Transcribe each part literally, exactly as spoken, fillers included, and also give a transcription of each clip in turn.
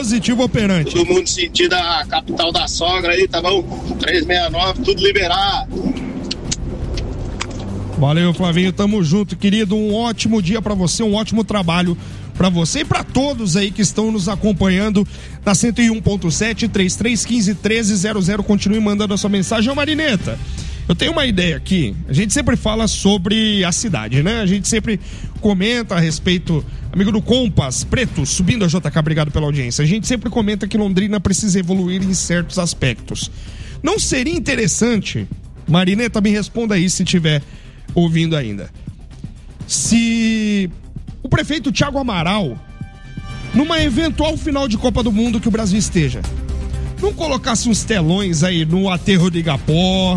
Positivo operante. Todo mundo sentindo a capital da sogra aí, tá bom? trezentos e sessenta e nove, tudo liberado. Valeu, Flavinho, tamo junto, querido. Um ótimo dia pra você, um ótimo trabalho pra você e pra todos aí que estão nos acompanhando na cento e um ponto sete, três três um cinco, um três zero zero. Continue mandando a sua mensagem. Ô, Marineta, eu tenho uma ideia aqui. A gente sempre fala sobre a cidade, né? A gente sempre comenta a respeito, amigo do Compass, Preto, subindo a J K, obrigado pela audiência. A gente sempre comenta que Londrina precisa evoluir em certos aspectos. Não seria interessante, Marineta, me responda aí se tiver ouvindo ainda, se o prefeito Thiago Amaral, numa eventual final de Copa do Mundo que o Brasil esteja, não colocasse uns telões aí no Aterro de Igapó,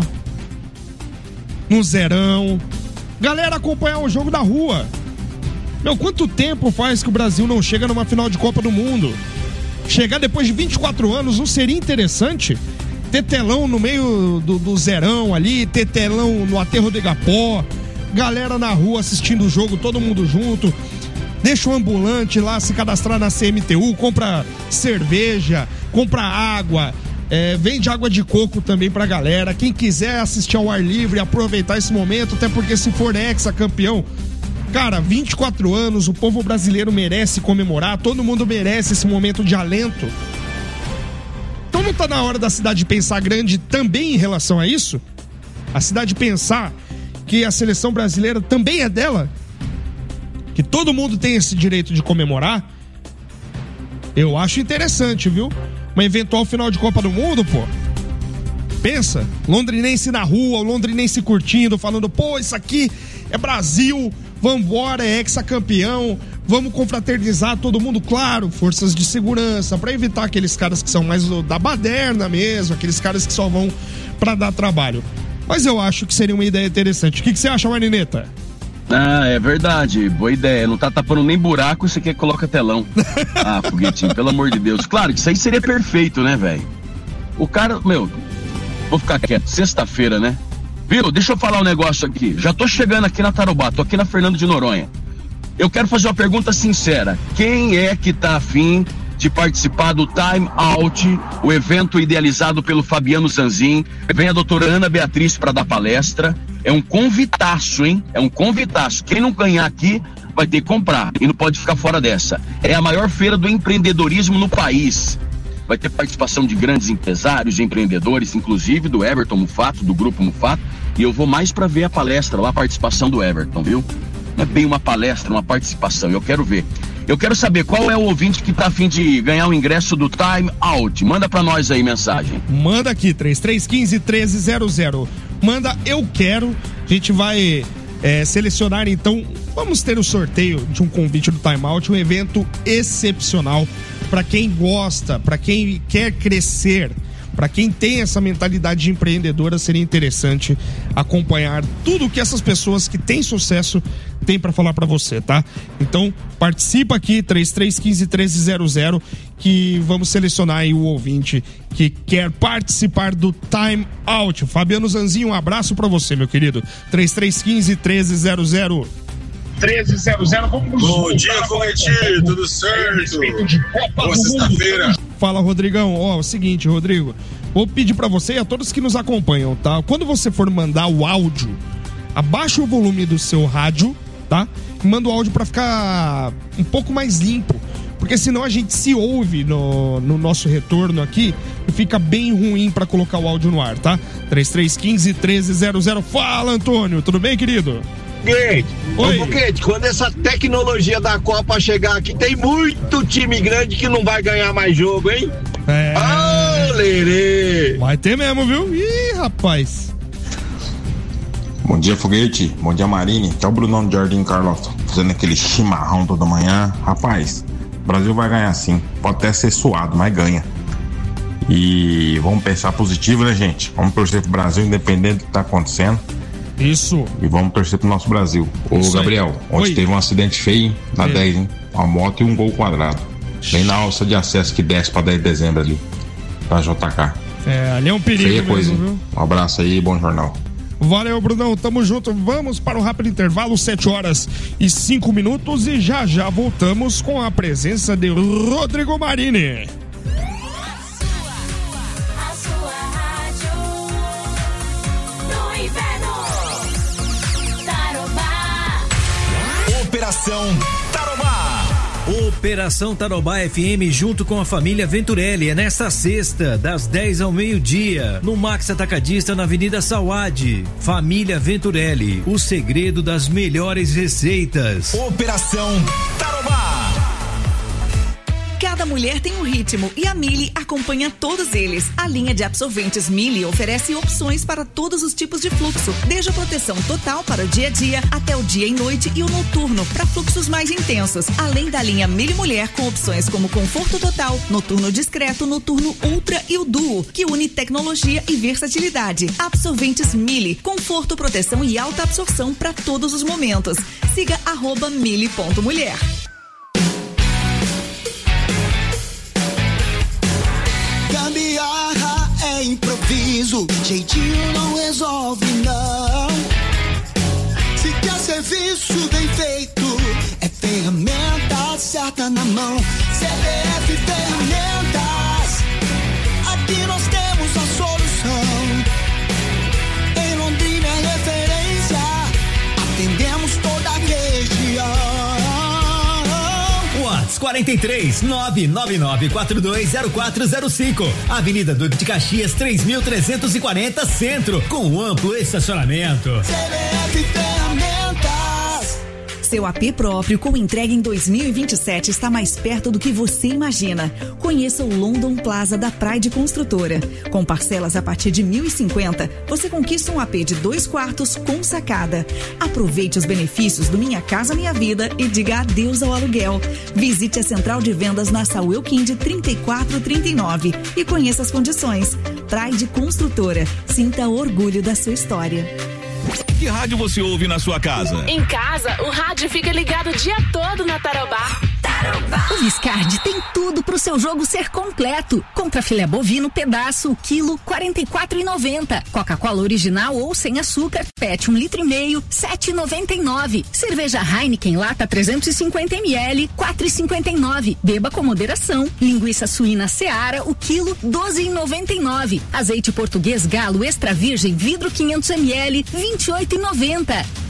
no Zerão, galera acompanhar o jogo da rua. Meu, quanto tempo faz que o Brasil não chega numa final de Copa do Mundo? Chegar depois de vinte e quatro anos, não seria interessante ter telão no meio do, do Zerão ali, ter telão no Aterro de Igapó, galera na rua assistindo o jogo, todo mundo junto, deixa o ambulante lá se cadastrar na C M T U, compra cerveja, compra água, é, vende água de coco também pra galera, quem quiser assistir ao ar livre, aproveitar esse momento, até porque se for hexa campeão, cara, vinte e quatro anos, o povo brasileiro merece comemorar, todo mundo merece esse momento de alento. Então não tá na hora da cidade pensar grande também em relação a isso? A cidade pensar que a seleção brasileira também é dela? Que todo mundo tem esse direito de comemorar? Eu acho interessante, viu? Uma eventual final de Copa do Mundo, pô. Pensa, londrinense na rua, o londrinense curtindo, falando, pô, isso aqui é Brasil, vambora, é hexacampeão, vamos confraternizar todo mundo, claro, forças de segurança, pra evitar aqueles caras que são mais da baderna mesmo, aqueles caras que só vão pra dar trabalho. Mas eu acho que seria uma ideia interessante. O que, que você acha, Marineta? Ah, é verdade, boa ideia. Não tá tapando nem buraco, isso aqui coloca telão. Ah, Foguetinho, pelo amor de Deus. Claro que isso aí seria perfeito, né, velho? O cara, meu, vou ficar quieto, sexta-feira, né? Viu, deixa eu falar um negócio aqui. Já tô chegando aqui na Tarubá, tô aqui na Fernando de Noronha. Eu quero fazer uma pergunta sincera. Quem é que tá afim de participar do Time Out, o evento idealizado pelo Fabiano Zanzin? Vem a doutora Ana Beatriz para dar palestra. É um convitaço, hein? É um convitaço. Quem não ganhar aqui vai ter que comprar e não pode ficar fora dessa. É a maior feira do empreendedorismo no país. Vai ter participação de grandes empresários, de empreendedores, inclusive do Everton Mufato, do Grupo Mufato. E eu vou mais para ver a palestra lá, a participação do Everton, viu? Não é bem uma palestra, uma participação. Eu quero ver. Eu quero saber qual é o ouvinte que tá a fim de ganhar o ingresso do Time Out. Manda pra nós aí mensagem. Manda aqui, três três um cinco, um três zero zero. Manda eu quero. A gente vai é, selecionar então. Vamos ter o sorteio de um convite do Time Out, um evento excepcional para quem gosta, para quem quer crescer, para quem tem essa mentalidade de empreendedora. Seria interessante acompanhar tudo que essas pessoas que têm sucesso têm para falar para você, tá? Então, participa aqui, três três um cinco, um três zero zero, que vamos selecionar aí o ouvinte que quer participar do Time Out. Fabiano Zanzinho, um abraço para você, meu querido. três três um cinco, um três zero zero. treze zero zero, vamos Bom dia, Corretinho, tudo certo? Boa sexta-feira. Fala, Rodrigão. Ó, é o seguinte, Rodrigo, vou pedir pra você e a todos que nos acompanham, tá? Quando você for mandar o áudio, abaixa o volume do seu rádio, tá? E manda o áudio pra ficar um pouco mais limpo, porque senão a gente se ouve no, no nosso retorno aqui e fica bem ruim pra colocar o áudio no ar, tá? três três um cinco, um três zero zero. Fala, Antônio, tudo bem, querido? Foguete, ô Foguete, quando essa tecnologia da Copa chegar aqui, tem muito time grande que não vai ganhar mais jogo, hein? É. Ah, lerê. Vai ter mesmo, viu? Ih, rapaz. Bom dia, Foguete. Bom dia, Marine. Que é o Brunão de Jardim Carlos, fazendo aquele chimarrão toda manhã. Rapaz, o Brasil vai ganhar sim. Pode até ser suado, mas ganha. E vamos pensar positivo, né, gente? Vamos torcer pro Brasil, independente do que tá acontecendo. Isso. E vamos torcer pro nosso Brasil. Ô, Isso Gabriel, aí. ontem Oi. teve um acidente feio, hein? Na É. dez, hein? Uma moto e um gol quadrado. Bem na alça de acesso que desce pra dez de dezembro ali, pra J K. É, ali é um perigo Feia mesmo, coisa, hein? viu? Um abraço aí, bom jornal. Valeu, Brunão, tamo junto. Vamos para um rápido intervalo, sete horas e cinco minutos, e já já voltamos com a presença de Rodrigo Marini. Operação Tarobá. Operação Tarobá F M junto com a família Venturelli é nesta sexta, das dez ao meio-dia, no Max Atacadista na Avenida Sauad. Família Venturelli, o segredo das melhores receitas. Operação Tarobá. Cada mulher tem um ritmo e a Mili acompanha todos eles. A linha de absorventes Mili oferece opções para todos os tipos de fluxo, desde a proteção total para o dia a dia até o dia e noite e o noturno para fluxos mais intensos. Além da linha Mili Mulher com opções como conforto total, noturno discreto, noturno ultra e o duo, que une tecnologia e versatilidade. Absorventes Mili, conforto, proteção e alta absorção para todos os momentos. Siga arroba mili ponto mulher. Gambiarra é improviso, jeitinho não resolve não. Se quer serviço bem feito, é ferramenta certa na mão. C B F Ferramentas, aqui nós temos a solução. Em Londrina é referência, atendemos toda a região. quarenta e três, nove nove nove quatro dois zero quatro zero cinco, Avenida Duque de Caxias, três mil trezentos e quarenta, Centro, com amplo estacionamento. C B F Ferramentas. Seu A P próprio com entrega em dois mil e vinte e sete está mais perto do que você imagina. Conheça o London Plaza da Pride Construtora. Com parcelas a partir de mil e cinquenta, você conquista um A P de dois quartos com sacada. Aproveite os benefícios do Minha Casa Minha Vida e diga adeus ao aluguel. Visite a central de vendas na Saúl Quinde trinta e quatro trinta e nove e conheça as condições. Pride Construtora. Sinta orgulho da sua história. Que rádio você ouve na sua casa? Em casa, o rádio fica ligado o dia todo na Tarobá. Tarobá. O Viscard tem tudo pro seu jogo ser completo. Contra filé bovino, pedaço, o quilo, quarenta e quatro reais e noventa centavos. Coca-Cola original ou sem açúcar, pet um litro e meio, sete reais e noventa e nove centavos. Cerveja Heineken lata trezentos e cinquenta mililitros, quatro reais e cinquenta e nove centavos. Beba com moderação. Linguiça suína Seara, o quilo, doze reais e noventa e nove centavos. Azeite português Galo extra virgem vidro quinhentos mililitros, vinte e oito reais e noventa centavos.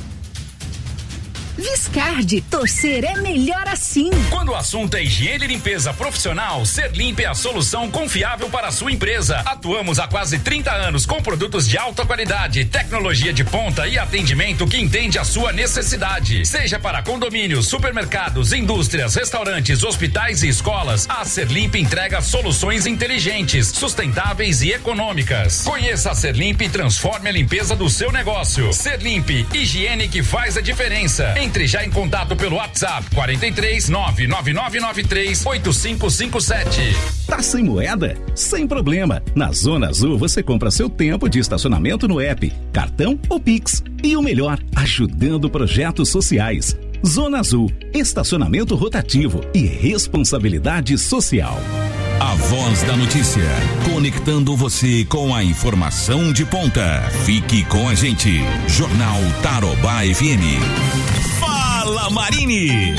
Viscard, torcer é melhor assim. Quando o assunto é higiene e limpeza profissional, Serlimpe é a solução confiável para a sua empresa. Atuamos há quase trinta anos com produtos de alta qualidade, tecnologia de ponta e atendimento que entende a sua necessidade. Seja para condomínios, supermercados, indústrias, restaurantes, hospitais e escolas, a Serlimpe entrega soluções inteligentes, sustentáveis e econômicas. Conheça a Serlimpe e transforme a limpeza do seu negócio. Serlimpe, higiene que faz a diferença. Entre já em contato pelo WhatsApp quarenta e três, nove nove nove nove três, oito cinco cinco sete. Tá sem moeda? Sem problema. Na Zona Azul você compra seu tempo de estacionamento no app, cartão ou Pix. E o melhor, ajudando projetos sociais. Zona Azul, estacionamento rotativo e responsabilidade social. A Voz da Notícia, conectando você com a informação de ponta. Fique com a gente. Jornal Tarobá F M. Fala, Marini!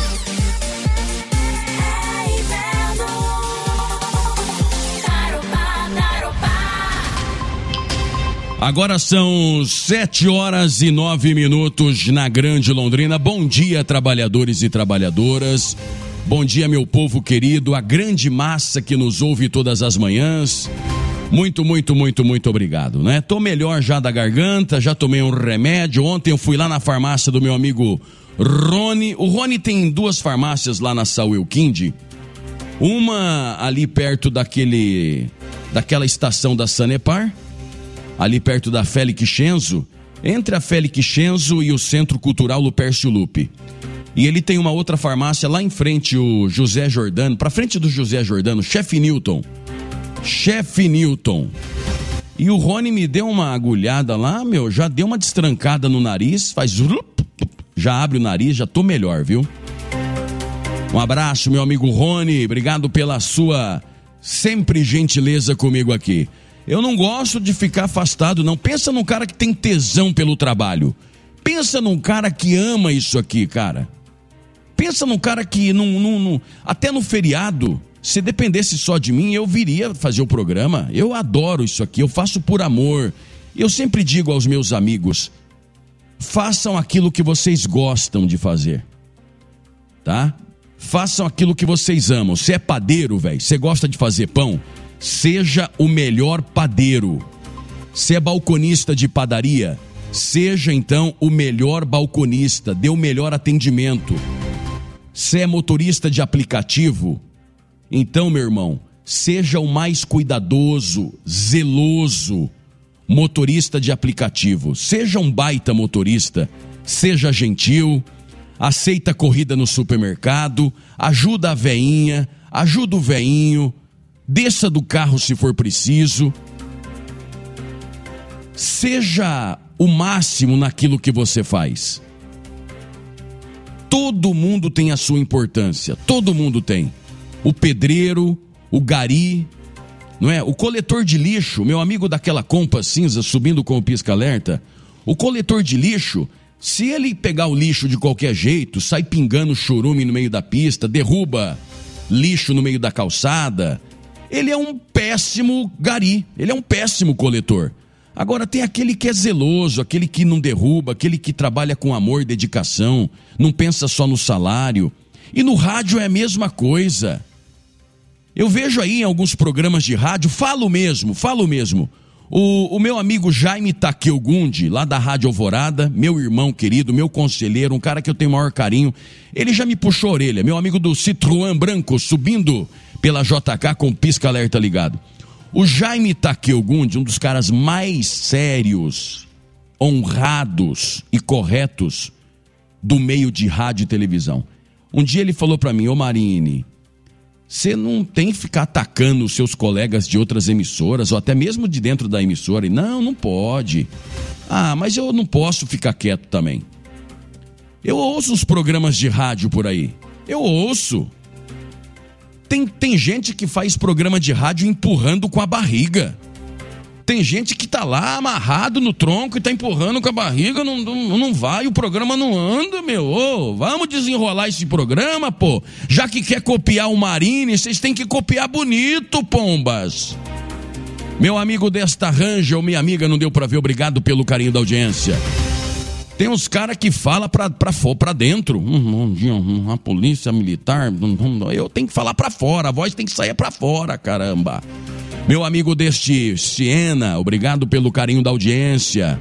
Agora são sete horas e nove minutos na Grande Londrina. Bom dia, trabalhadores e trabalhadoras. Bom dia, meu povo querido, a grande massa que nos ouve todas as manhãs. Muito, muito, muito, muito obrigado, né? Tô melhor já da garganta, já tomei um remédio. Ontem eu fui lá na farmácia do meu amigo Rony. O Rony tem duas farmácias lá na Saúl Quinde. Uma ali perto daquele, daquela estação da Sanepar, ali perto da Félix Schenzo, entre a Félix Schenzo e o Centro Cultural Lupércio Lupe. E ele tem uma outra farmácia lá em frente, o José Jordano, pra frente do José Jordano, Chefe Newton. Chefe Newton. E o Rony me deu uma agulhada lá, meu, já deu uma destrancada no nariz, faz... Já abre o nariz, já tô melhor, viu? Um abraço, meu amigo Rony, obrigado pela sua sempre gentileza comigo aqui. Eu não gosto de ficar afastado, não. Pensa num cara que tem tesão pelo trabalho. Pensa num cara que ama isso aqui, cara. Pensa num cara que, num, num, num, até no feriado, se dependesse só de mim, eu viria fazer o programa. Eu adoro isso aqui, eu faço por amor. Eu sempre digo aos meus amigos, façam aquilo que vocês gostam de fazer, tá? Façam aquilo que vocês amam. Você é padeiro, velho, você gosta de fazer pão? Seja o melhor padeiro. Você é balconista de padaria? Seja então o melhor balconista, dê o melhor atendimento. Você é motorista de aplicativo? Então, meu irmão, seja o mais cuidadoso, zeloso motorista de aplicativo. Seja um baita motorista, seja gentil, aceita corrida no supermercado, ajuda a veinha, ajuda o veinho, desça do carro se for preciso. Seja o máximo naquilo que você faz. Todo mundo tem a sua importância, todo mundo tem. O pedreiro, o gari, não é? O coletor de lixo, meu amigo daquela Compa cinza subindo com o pisca-alerta, o coletor de lixo, se ele pegar o lixo de qualquer jeito, sai pingando chorume no meio da pista, derruba lixo no meio da calçada, ele é um péssimo gari, ele é um péssimo coletor. Agora tem aquele que é zeloso, aquele que não derruba, aquele que trabalha com amor e dedicação, não pensa só no salário. E no rádio é a mesma coisa. Eu vejo aí em alguns programas de rádio, falo mesmo, falo mesmo. O, o meu amigo Jaime Takeu Gundi, lá da Rádio Alvorada, meu irmão querido, meu conselheiro, um cara que eu tenho o maior carinho, ele já me puxou a orelha, meu amigo do Citroën branco, subindo pela J K com pisca-alerta ligado. O Jaime Takeu Gundi, um dos caras mais sérios, honrados e corretos do meio de rádio e televisão. Um dia ele falou pra mim, ô Marini, você não tem que ficar atacando os seus colegas de outras emissoras, ou até mesmo de dentro da emissora. E não, não pode. Ah, mas eu não posso ficar quieto também. Eu ouço os programas de rádio por aí. Eu ouço. Tem, tem gente que faz programa de rádio empurrando com a barriga. Tem gente que tá lá amarrado no tronco e tá empurrando com a barriga, não, não, não vai, o programa não anda, meu. Ô, vamos desenrolar esse programa, pô. Já que quer copiar o Marini, vocês têm que copiar bonito, pombas. Meu amigo desta Rangel, minha amiga, não deu pra ver, obrigado pelo carinho da audiência. Tem uns caras que falam pra, pra, pra dentro. Hum, a polícia militar. Eu tenho que falar pra fora. A voz tem que sair pra fora, caramba. Meu amigo deste Siena, obrigado pelo carinho da audiência.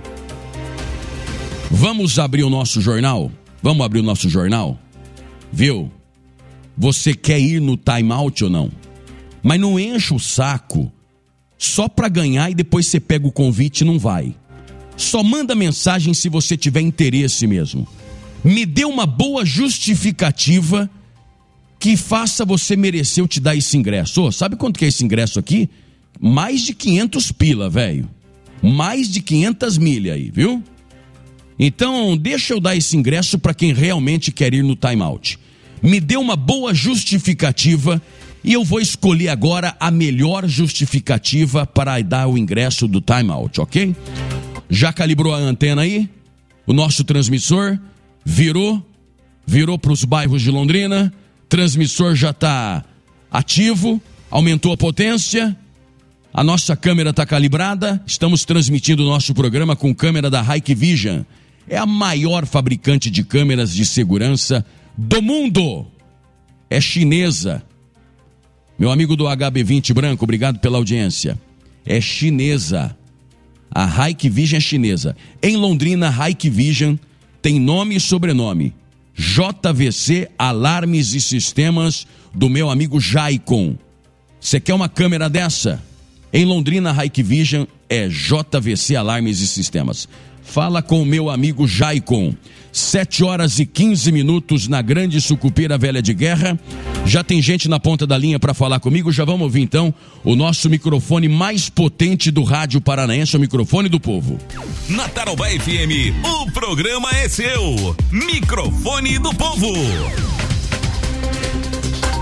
Vamos abrir o nosso jornal? Vamos abrir o nosso jornal? Viu? Você quer ir no time out ou não? Mas não enche o saco só pra ganhar e depois você pega o convite e não vai. Só manda mensagem se você tiver interesse mesmo. Me dê uma boa justificativa que faça você merecer eu te dar esse ingresso. Oh, sabe quanto que é esse ingresso aqui? Mais de quinhentos pila, velho. Mais de quinhentas milhas aí, viu? Então, deixa eu dar esse ingresso para quem realmente quer ir no time out. Me dê uma boa justificativa e eu vou escolher agora a melhor justificativa para dar o ingresso do time out, ok? Já calibrou a antena aí? O nosso transmissor virou, virou para os bairros de Londrina. Transmissor já está ativo, aumentou a potência. A nossa câmera está calibrada. Estamos transmitindo o nosso programa com câmera da Hikvision. É a maior fabricante de câmeras de segurança do mundo. É chinesa. Meu amigo do H B vinte branco, obrigado pela audiência. É chinesa. A Hikvision é chinesa. Em Londrina, Hikvision tem nome e sobrenome. J V C Alarmes e Sistemas, do meu amigo Jaicon. Você quer uma câmera dessa? Em Londrina, Hikvision é J V C Alarmes e Sistemas. Fala com o meu amigo Jaicon. sete horas e quinze minutos na Grande Sucupira Velha de Guerra. Já tem gente na ponta da linha para falar comigo. Já vamos ouvir então o nosso microfone mais potente do rádio paranaense, o microfone do povo. Na Tarobá F M, o programa é seu. Microfone do povo.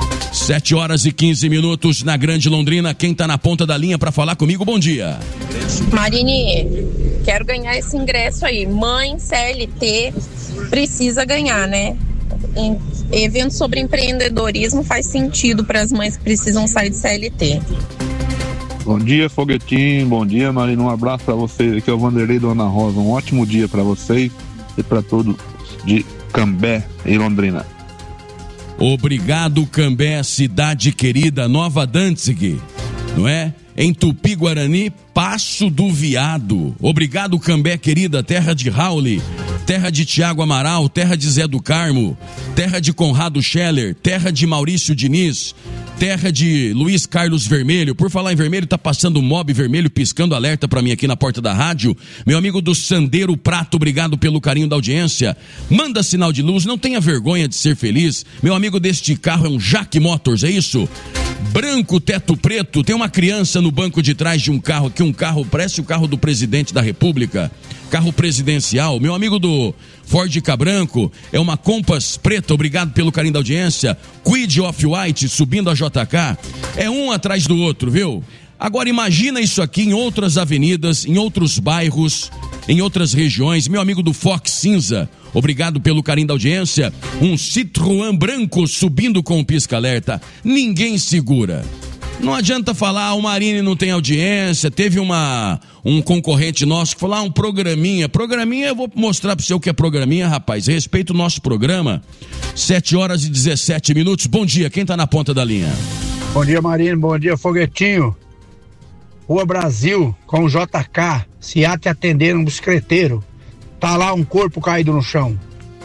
sete horas e quinze minutos na Grande Londrina. Quem tá na ponta da linha para falar comigo, bom dia. Marini, quero ganhar esse ingresso aí. Mãe C L T precisa ganhar, né? Em evento sobre empreendedorismo faz sentido para as mães que precisam sair de C L T. Bom dia, Foguetinho. Bom dia, Marina. Um abraço para vocês. Aqui é o Vanderlei do Ana Rosa. Um ótimo dia para vocês e para todos de Cambé e Londrina. Obrigado, Cambé, cidade querida, Nova Danzig, não é? Em Tupi-Guarani, Passo do Viado. Obrigado, Cambé querida, terra de Rauli, terra de Tiago Amaral, terra de Zé do Carmo, terra de Conrado Scheller, terra de Maurício Diniz, terra de Luiz Carlos Vermelho. Por falar em vermelho, tá passando um mob vermelho piscando alerta pra mim aqui na porta da rádio. Meu amigo do Sandeiro Prato, obrigado pelo carinho da audiência. Manda sinal de luz, não tenha vergonha de ser feliz. Meu amigo deste carro é um Jack Motors, é isso? Branco, teto preto, tem uma criança no banco de trás de um carro aqui, um carro, parece o carro do presidente da República, carro presidencial. Meu amigo do Ford Cabranco é uma Compass preta, obrigado pelo carinho da audiência. Quid Off-White subindo a J K, é um atrás do outro, viu? Agora imagina isso aqui em outras avenidas, em outros bairros, em outras regiões. Meu amigo do Fox Cinza, obrigado pelo carinho da audiência. Um Citroën branco subindo com o pisca-alerta. Ninguém segura. Não adianta falar, ah, o Marini não tem audiência. Teve uma, um concorrente nosso que falou, ah, um programinha. Programinha, eu vou mostrar para você o que é programinha, rapaz. Respeita o nosso programa. sete horas e dezessete minutos. Bom dia, quem tá na ponta da linha? Bom dia, Marini. Bom dia, Foguetinho. Rua Brasil, com o J K, se há te atender um bicicleteiro. Tá lá um corpo caído no chão.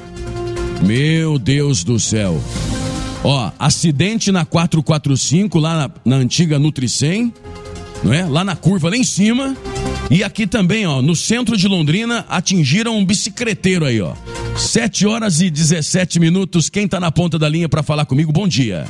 Meu Deus do céu. Ó, acidente na quatrocentos e quarenta e cinco, lá na, na antiga Nutricem, não é? Lá na curva, lá em cima. E aqui também, ó, no centro de Londrina, atingiram um bicicleteiro aí, ó. sete horas e dezessete minutos. Quem tá na ponta da linha pra falar comigo? Bom dia.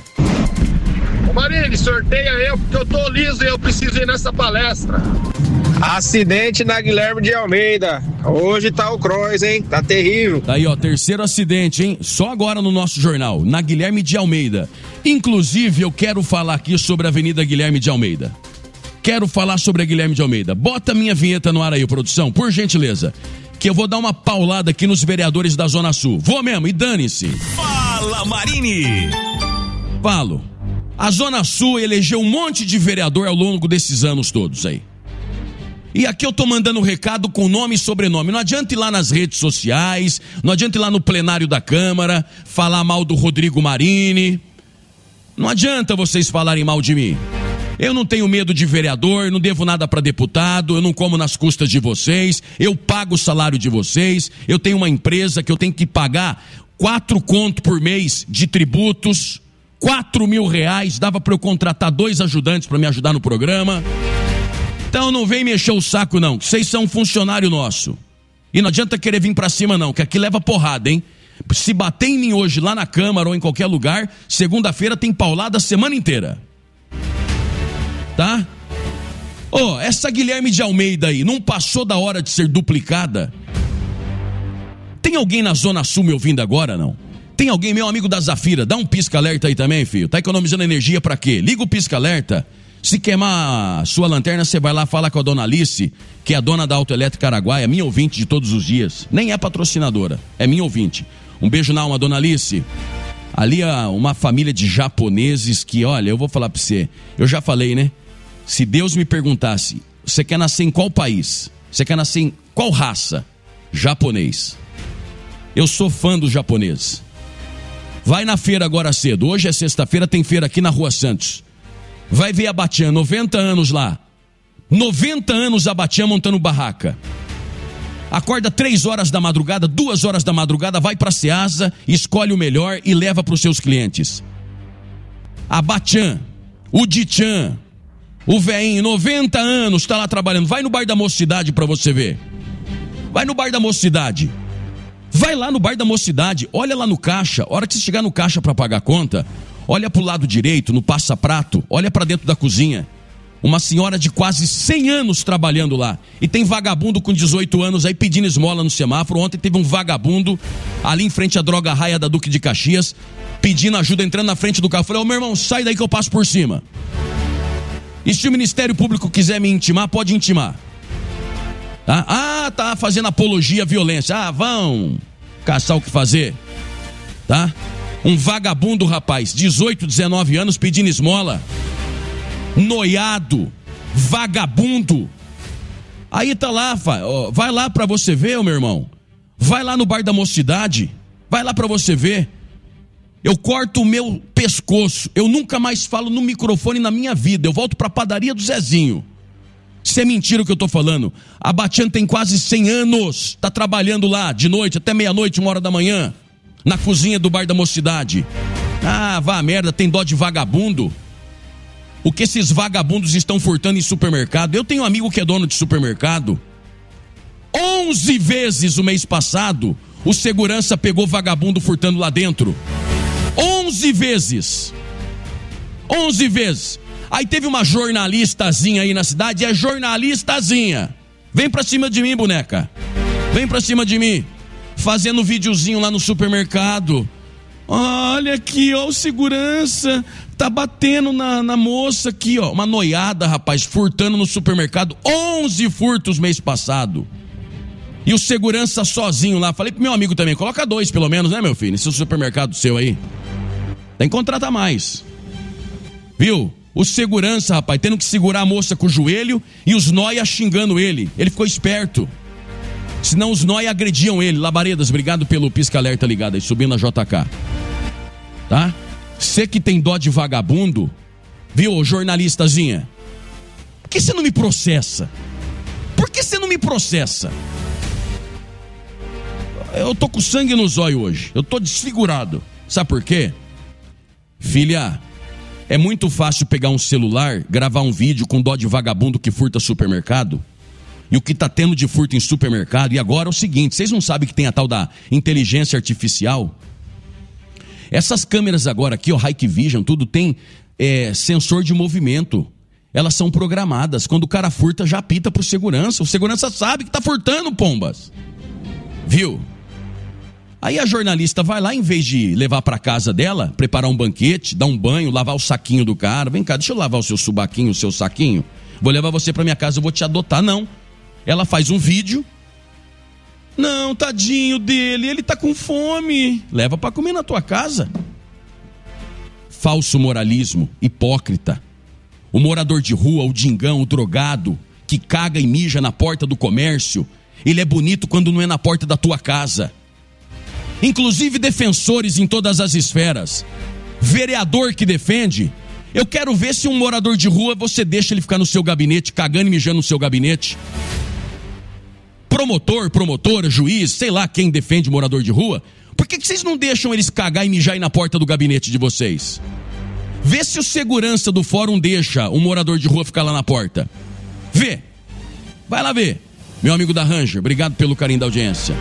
Ô Marini, sorteia eu, porque eu tô liso e eu preciso ir nessa palestra. Acidente na Guilherme de Almeida. Hoje tá o Cross, hein? Tá terrível. Tá aí, ó, terceiro acidente, hein? Só agora no nosso jornal, na Guilherme de Almeida. Inclusive, eu quero falar aqui sobre a Avenida Guilherme de Almeida. Quero falar sobre a Guilherme de Almeida. Bota a minha vinheta no ar aí, produção, por gentileza. Que eu vou dar uma paulada aqui nos vereadores da Zona Sul. Vou mesmo, e dane-se. Fala, Marini! Falo. A Zona Sul elegeu um monte de vereador ao longo desses anos todos aí. E aqui eu tô mandando um recado com nome e sobrenome. Não adianta ir lá nas redes sociais, não adianta ir lá no plenário da Câmara, falar mal do Rodrigo Marini. Não adianta vocês falarem mal de mim. Eu não tenho medo de vereador, não devo nada para deputado, eu não como nas custas de vocês, eu pago o salário de vocês, eu tenho uma empresa que eu tenho que pagar quatro conto por mês de tributos, quatro mil reais, dava para eu contratar dois ajudantes para me ajudar no programa. Então não vem mexer o saco não, que vocês são um funcionário nosso. E não adianta querer vir para cima não, que aqui leva porrada, hein? Se bater em mim hoje lá na Câmara ou em qualquer lugar, segunda-feira tem paulada a semana inteira. Tá? Ô, oh, essa Guilherme de Almeida aí, não passou da hora de ser duplicada? Tem alguém na Zona Sul me ouvindo agora, não? Tem alguém, meu amigo da Zafira, dá um pisca-alerta aí também, filho. Tá economizando energia pra quê? Liga o pisca-alerta. Se queimar a sua lanterna, você vai lá falar com a dona Alice, que é a dona da Autoelétrica Araguaia, minha ouvinte de todos os dias. Nem é patrocinadora, é minha ouvinte. Um beijo na alma, dona Alice. Ali há uma família de japoneses que, olha, eu vou falar pra você. Eu já falei, né? Se Deus me perguntasse, você quer nascer em qual país? Você quer nascer em qual raça? Japonês. Eu sou fã dos japoneses. Vai na feira agora cedo. Hoje é sexta-feira, tem feira aqui na Rua Santos. Vai ver a Batian, noventa anos lá. noventa anos a Batian montando barraca. Acorda três horas da madrugada, duas horas da madrugada, vai para a Ceasa, escolhe o melhor e leva para os seus clientes. A Batian, o Dichan, o veinho, noventa anos, está lá trabalhando. Vai no Bar da Mocidade para você ver. Vai no Bar da Mocidade. Vai lá no Bar da Mocidade, olha lá no caixa. A hora que você chegar no caixa para pagar a conta, olha para o lado direito, no passa-prato, olha para dentro da cozinha. Uma senhora de quase cem anos trabalhando lá. E tem vagabundo com dezoito anos aí pedindo esmola no semáforo. Ontem teve um vagabundo ali em frente à Droga Raia da Duque de Caxias. pedindo ajuda, entrando na frente do carro. Falei, ô meu irmão, sai daí que eu passo por cima. E se o Ministério Público quiser me intimar, pode intimar. Tá? Ah, tá fazendo apologia à violência. Ah, vão caçar o que fazer. Tá? Um vagabundo, rapaz, dezoito, dezenove anos, pedindo esmola. Noiado, vagabundo. Aí tá lá, vai lá pra você ver, ô meu irmão. Vai lá no bar da mocidade. Vai lá pra você ver. Eu corto o meu pescoço. Eu nunca mais falo no microfone na minha vida. Eu volto pra padaria do Zezinho. Isso é mentira o que eu tô falando. A Batiana tem quase cem anos. Tá trabalhando lá de noite até meia-noite, uma hora da manhã. Na cozinha do bar da mocidade. Ah, vá a merda, tem dó de vagabundo. O que esses vagabundos estão furtando em supermercado? Eu tenho um amigo que é dono de supermercado. Onze vezes o mês passado, o segurança pegou vagabundo furtando lá dentro. Onze vezes. Onze vezes. Aí teve uma jornalistazinha aí na cidade, é jornalistazinha. Vem pra cima de mim, boneca. Vem pra cima de mim. Fazendo videozinho lá no supermercado. Olha aqui, ó, o segurança tá batendo na, na moça aqui, ó. Uma noiada, rapaz, furtando no supermercado. Onze furtos mês passado. E o segurança sozinho lá. Falei pro meu amigo também, coloca dois pelo menos, né, meu filho? Esse supermercado seu aí. Tem que contratar mais. Viu? O segurança, rapaz, tendo que segurar a moça com o joelho e os nóia xingando ele. Ele ficou esperto. Senão os nóia agrediam ele. Labaredas, obrigado pelo pisca-alerta ligado aí, subindo a J K. Tá? Você que tem dó de vagabundo, viu, jornalistazinha? Por que você não me processa? Por que você não me processa? Eu tô com sangue nos olhos hoje. Eu tô desfigurado. Sabe por quê? Filha, é muito fácil pegar um celular, gravar um vídeo com dó de vagabundo que furta supermercado. E o que tá tendo de furto em supermercado. E agora é o seguinte, vocês não sabem que tem a tal da inteligência artificial? Essas câmeras agora aqui, ó, Hikvision, tudo tem é, sensor de movimento. Elas são programadas. Quando o cara furta, já apita pro segurança. O segurança sabe que tá furtando, pombas. Viu? Aí a jornalista vai lá, em vez de levar para casa dela, preparar um banquete, dar um banho, lavar o saquinho do cara. Vem cá, deixa eu lavar o seu subaquinho, o seu saquinho. Vou levar você para minha casa, eu vou te adotar. Não. Ela faz um vídeo. Não, tadinho dele, ele tá com fome. Leva para comer na tua casa. Falso moralismo, hipócrita. O morador de rua, o dingão, o drogado, que caga e mija na porta do comércio. Ele é bonito quando não é na porta da tua casa. Inclusive defensores em todas as esferas. Vereador que defende. Eu quero ver se um morador de rua, você deixa ele ficar no seu gabinete, cagando e mijando no seu gabinete. Promotor, promotora, juiz, sei lá quem defende morador de rua. Por que que vocês não deixam eles cagar e mijar aí na porta do gabinete de vocês? Vê se o segurança do fórum deixa um morador de rua ficar lá na porta. Vê. Vai lá ver. Meu amigo da Ranger, obrigado pelo carinho da audiência.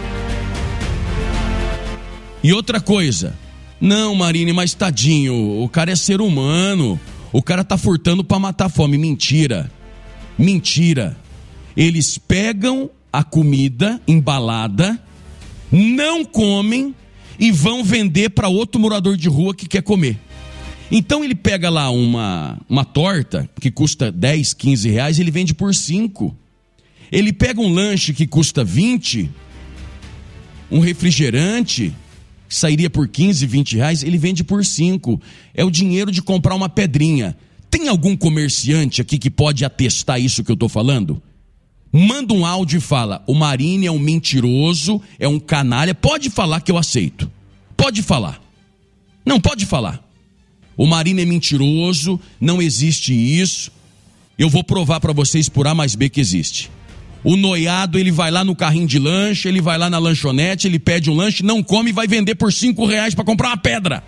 E outra coisa, não, Marine, mas tadinho, o cara é ser humano, o cara tá furtando pra matar a fome. Mentira, mentira. Eles pegam a comida embalada, não comem e vão vender para outro morador de rua que quer comer. Então ele pega lá uma, uma torta que custa dez, quinze reais, ele vende por cinco. Ele pega um lanche que custa vinte, um refrigerante que sairia por quinze, vinte reais, ele vende por cinco. É o dinheiro de comprar uma pedrinha. Tem algum comerciante aqui que pode atestar isso que eu estou falando? Manda um áudio e fala, o Marine é um mentiroso, é um canalha. Pode falar que eu aceito. Pode falar. Não, pode falar. O Marine é mentiroso, não existe isso. Eu vou provar para vocês por A mais B que existe. O noiado, ele vai lá no carrinho de lanche, ele vai lá na lanchonete, ele pede um lanche, não come e vai vender por cinco reais para comprar uma pedra.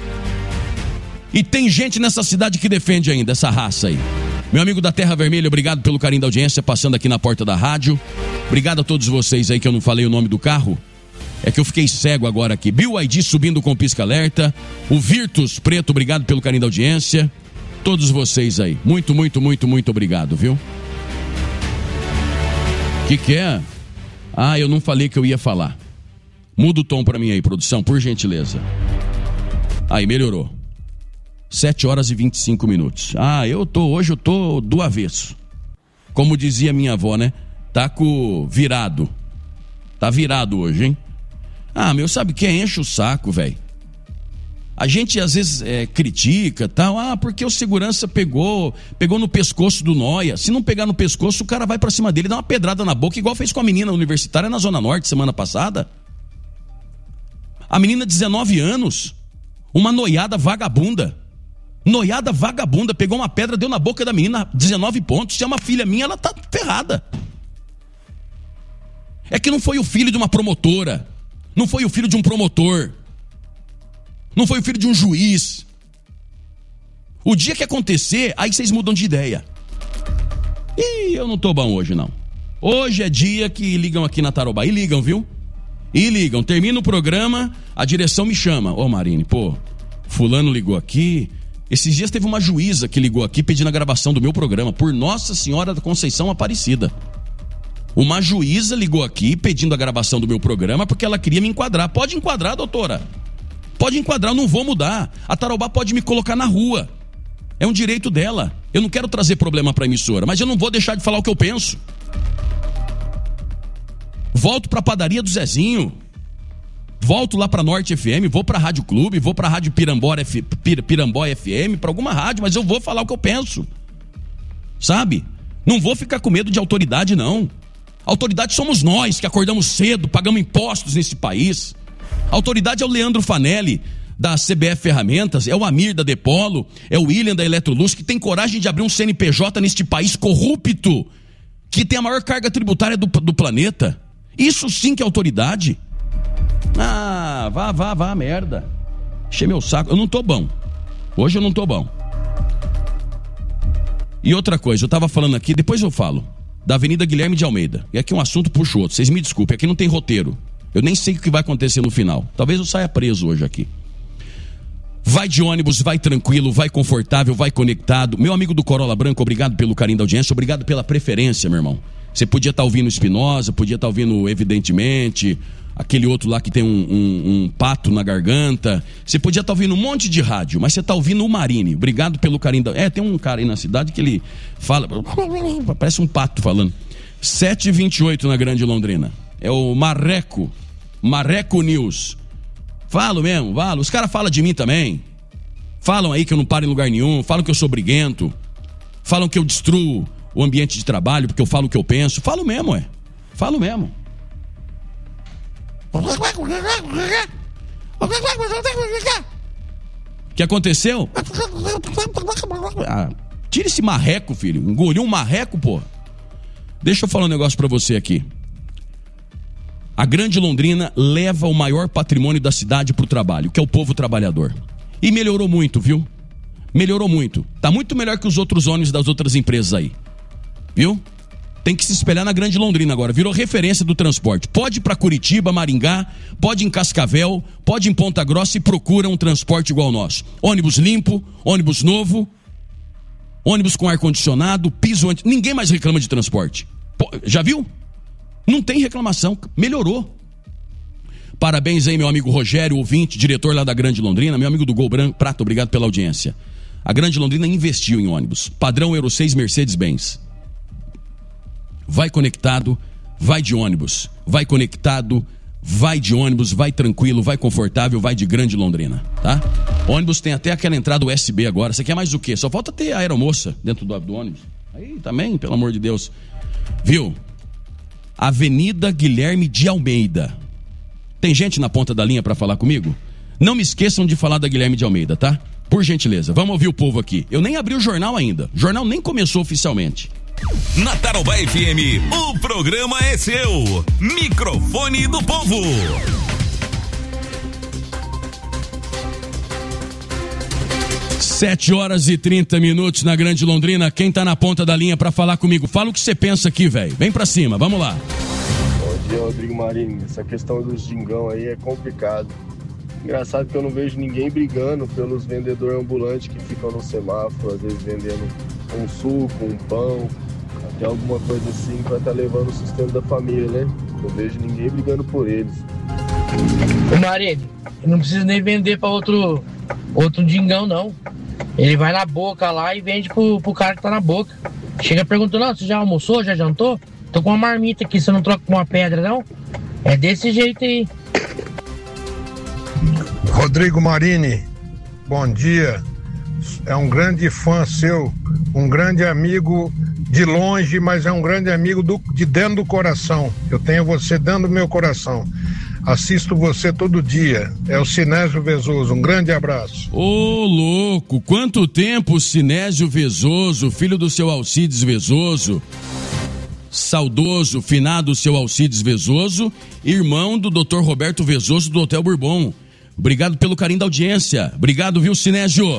E tem gente nessa cidade que defende ainda essa raça aí. Meu amigo da Terra Vermelha, obrigado pelo carinho da audiência, passando aqui na porta da rádio. Obrigado a todos vocês aí que eu não falei o nome do carro. É que eu fiquei cego agora aqui. B Y D subindo com pisca-alerta. O Virtus Preto, obrigado pelo carinho da audiência. Todos vocês aí. Muito, muito, muito, muito obrigado, viu? O que que é? Ah, eu não falei que eu ia falar. Muda o tom pra mim aí, produção, por gentileza. Aí, melhorou. sete horas e vinte e cinco minutos. Ah, eu tô, hoje eu tô do avesso. Como dizia minha avó, né? Tá com virado. Tá virado hoje, hein? Ah, meu, sabe que enche o saco, velho. A gente às vezes é, critica, tal, ah, porque o segurança pegou, pegou no pescoço do Noia. Se não pegar no pescoço, o cara vai pra cima dele, dá uma pedrada na boca, igual fez com a menina universitária na Zona Norte semana passada. A menina, dezenove anos, uma noiada vagabunda. Noiada vagabunda, pegou uma pedra, deu na boca da menina, dezenove pontos. Se é uma filha minha, ela tá ferrada. É que não foi o filho de uma promotora, não foi o filho de um promotor, não foi o filho de um juiz. O dia que acontecer, aí vocês mudam de ideia. Ih, eu não tô bom hoje, não. Hoje é dia que ligam aqui na Tarobá. E ligam, viu? E ligam. Termina o programa, a direção me chama. Ô, Marine, pô, fulano ligou aqui. Esses dias teve uma juíza que ligou aqui pedindo a gravação do meu programa, por Nossa Senhora da Conceição Aparecida. Uma juíza ligou aqui pedindo a gravação do meu programa porque ela queria me enquadrar. Pode enquadrar, doutora. Pode enquadrar, eu não vou mudar. A Tarobá pode me colocar na rua. É um direito dela. Eu não quero trazer problema pra emissora, mas eu não vou deixar de falar o que eu penso. Volto pra padaria do Zezinho. Volto lá pra Norte F M, vou pra Rádio Clube, vou pra Rádio Pirambora F... Pir... Pirambó F M, pra alguma rádio, mas eu vou falar o que eu penso. Sabe? Não vou ficar com medo de autoridade, não. Autoridade somos nós, que acordamos cedo, pagamos impostos nesse país. A autoridade é o Leandro Fanelli, da C B F Ferramentas, é o Amir da Depolo, é o William da Eletroluz, que tem coragem de abrir um C N P J neste país corrupto, que tem a maior carga tributária do, do planeta. Isso sim que é autoridade. Ah, vá, vá, vá, merda. Enchei meu saco, eu não tô bom. Hoje eu não tô bom. E outra coisa, eu tava falando aqui, depois eu falo, da Avenida Guilherme de Almeida. E aqui um assunto puxa o outro, vocês me desculpem, aqui não tem roteiro. Eu nem sei o que vai acontecer no final. Talvez eu saia preso hoje aqui. Vai de ônibus, vai tranquilo, vai confortável, vai conectado. Meu amigo do Corolla Branco, obrigado pelo carinho da audiência, obrigado pela preferência, meu irmão. Você podia estar ouvindo Espinosa, podia estar ouvindo Evidentemente, aquele outro lá que tem um, um, um pato na garganta. Você podia estar ouvindo um monte de rádio, mas você está ouvindo o Marine. Obrigado pelo carinho da... É, tem um cara aí na cidade que ele fala... Parece um pato falando. sete e vinte e oito na Grande Londrina. É o Marreco. Marreco News. Falo mesmo, falo. Os caras falam de mim também. Falam aí que eu não paro em lugar nenhum. Falam que eu sou briguento. Falam que eu destruo o ambiente de trabalho porque eu falo o que eu penso. Falo mesmo, é. Falo mesmo. O que aconteceu? Ah, tira esse marreco, filho. Engoliu um marreco, pô. Deixa eu falar um negócio pra você aqui. A Grande Londrina leva o maior patrimônio da cidade pro trabalho, que é o povo trabalhador. E melhorou muito, viu? Melhorou muito. Tá muito melhor que os outros ônibus das outras empresas aí. Viu? Tem que se espelhar na Grande Londrina agora. Virou referência do transporte. Pode ir pra Curitiba, Maringá, pode ir em Cascavel, pode ir em Ponta Grossa e procura um transporte igual ao nosso. Ônibus limpo, ônibus novo, ônibus com ar-condicionado, piso... Ninguém mais reclama de transporte. Já viu? Não tem reclamação, melhorou. Parabéns aí, meu amigo Rogério, ouvinte, diretor lá da Grande Londrina, meu amigo do Gol Branco, Prata, obrigado pela audiência. A Grande Londrina investiu em ônibus, padrão Euro seis Mercedes-Benz. Vai conectado, vai de ônibus, vai conectado, vai de ônibus, vai tranquilo, vai confortável, vai de Grande Londrina, tá? Ônibus tem até aquela entrada U S B agora, você quer mais o quê? Só falta ter a aeromoça dentro do, do ônibus. Aí também, pelo amor de Deus. Viu? Avenida Guilherme de Almeida. Tem gente na ponta da linha para falar comigo? Não me esqueçam de falar da Guilherme de Almeida, tá? Por gentileza, vamos ouvir o povo aqui. Eu nem abri o jornal ainda, o jornal nem começou oficialmente. Na Tarobá F M, o programa é seu. Microfone do Povo. Sete horas e trinta minutos na Grande Londrina. Quem tá na ponta da linha pra falar comigo? Fala o que você pensa aqui, velho. Vem pra cima, vamos lá. Bom dia, Rodrigo Marinho. Essa questão dos gingão aí é complicado. Engraçado que eu não vejo ninguém brigando pelos vendedores ambulantes que ficam no semáforo, às vezes vendendo um suco, um pão, até alguma coisa assim que vai estar levando o sustento da família, né? Não vejo ninguém brigando por eles. Ô Marinho, eu não preciso nem vender para outro outro dingão, não. Ele vai na boca lá e vende pro, pro cara que tá na boca. Chega perguntando, não, você já almoçou, já jantou? Tô com uma marmita aqui, você não troca com uma pedra, não? É desse jeito aí. Rodrigo Marini, bom dia. É um grande fã seu, um grande amigo de longe, mas é um grande amigo do, de dentro do coração. Eu tenho você dentro do meu coração. Assisto você todo dia. É o Sinésio Vezoso. Um grande abraço. Ô, louco, quanto tempo, Sinésio Vezoso, filho do seu Alcides Vezoso, saudoso, finado seu Alcides Vezoso, irmão do doutor Roberto Vezoso do Hotel Bourbon. Obrigado pelo carinho da audiência. Obrigado, viu, Sinésio?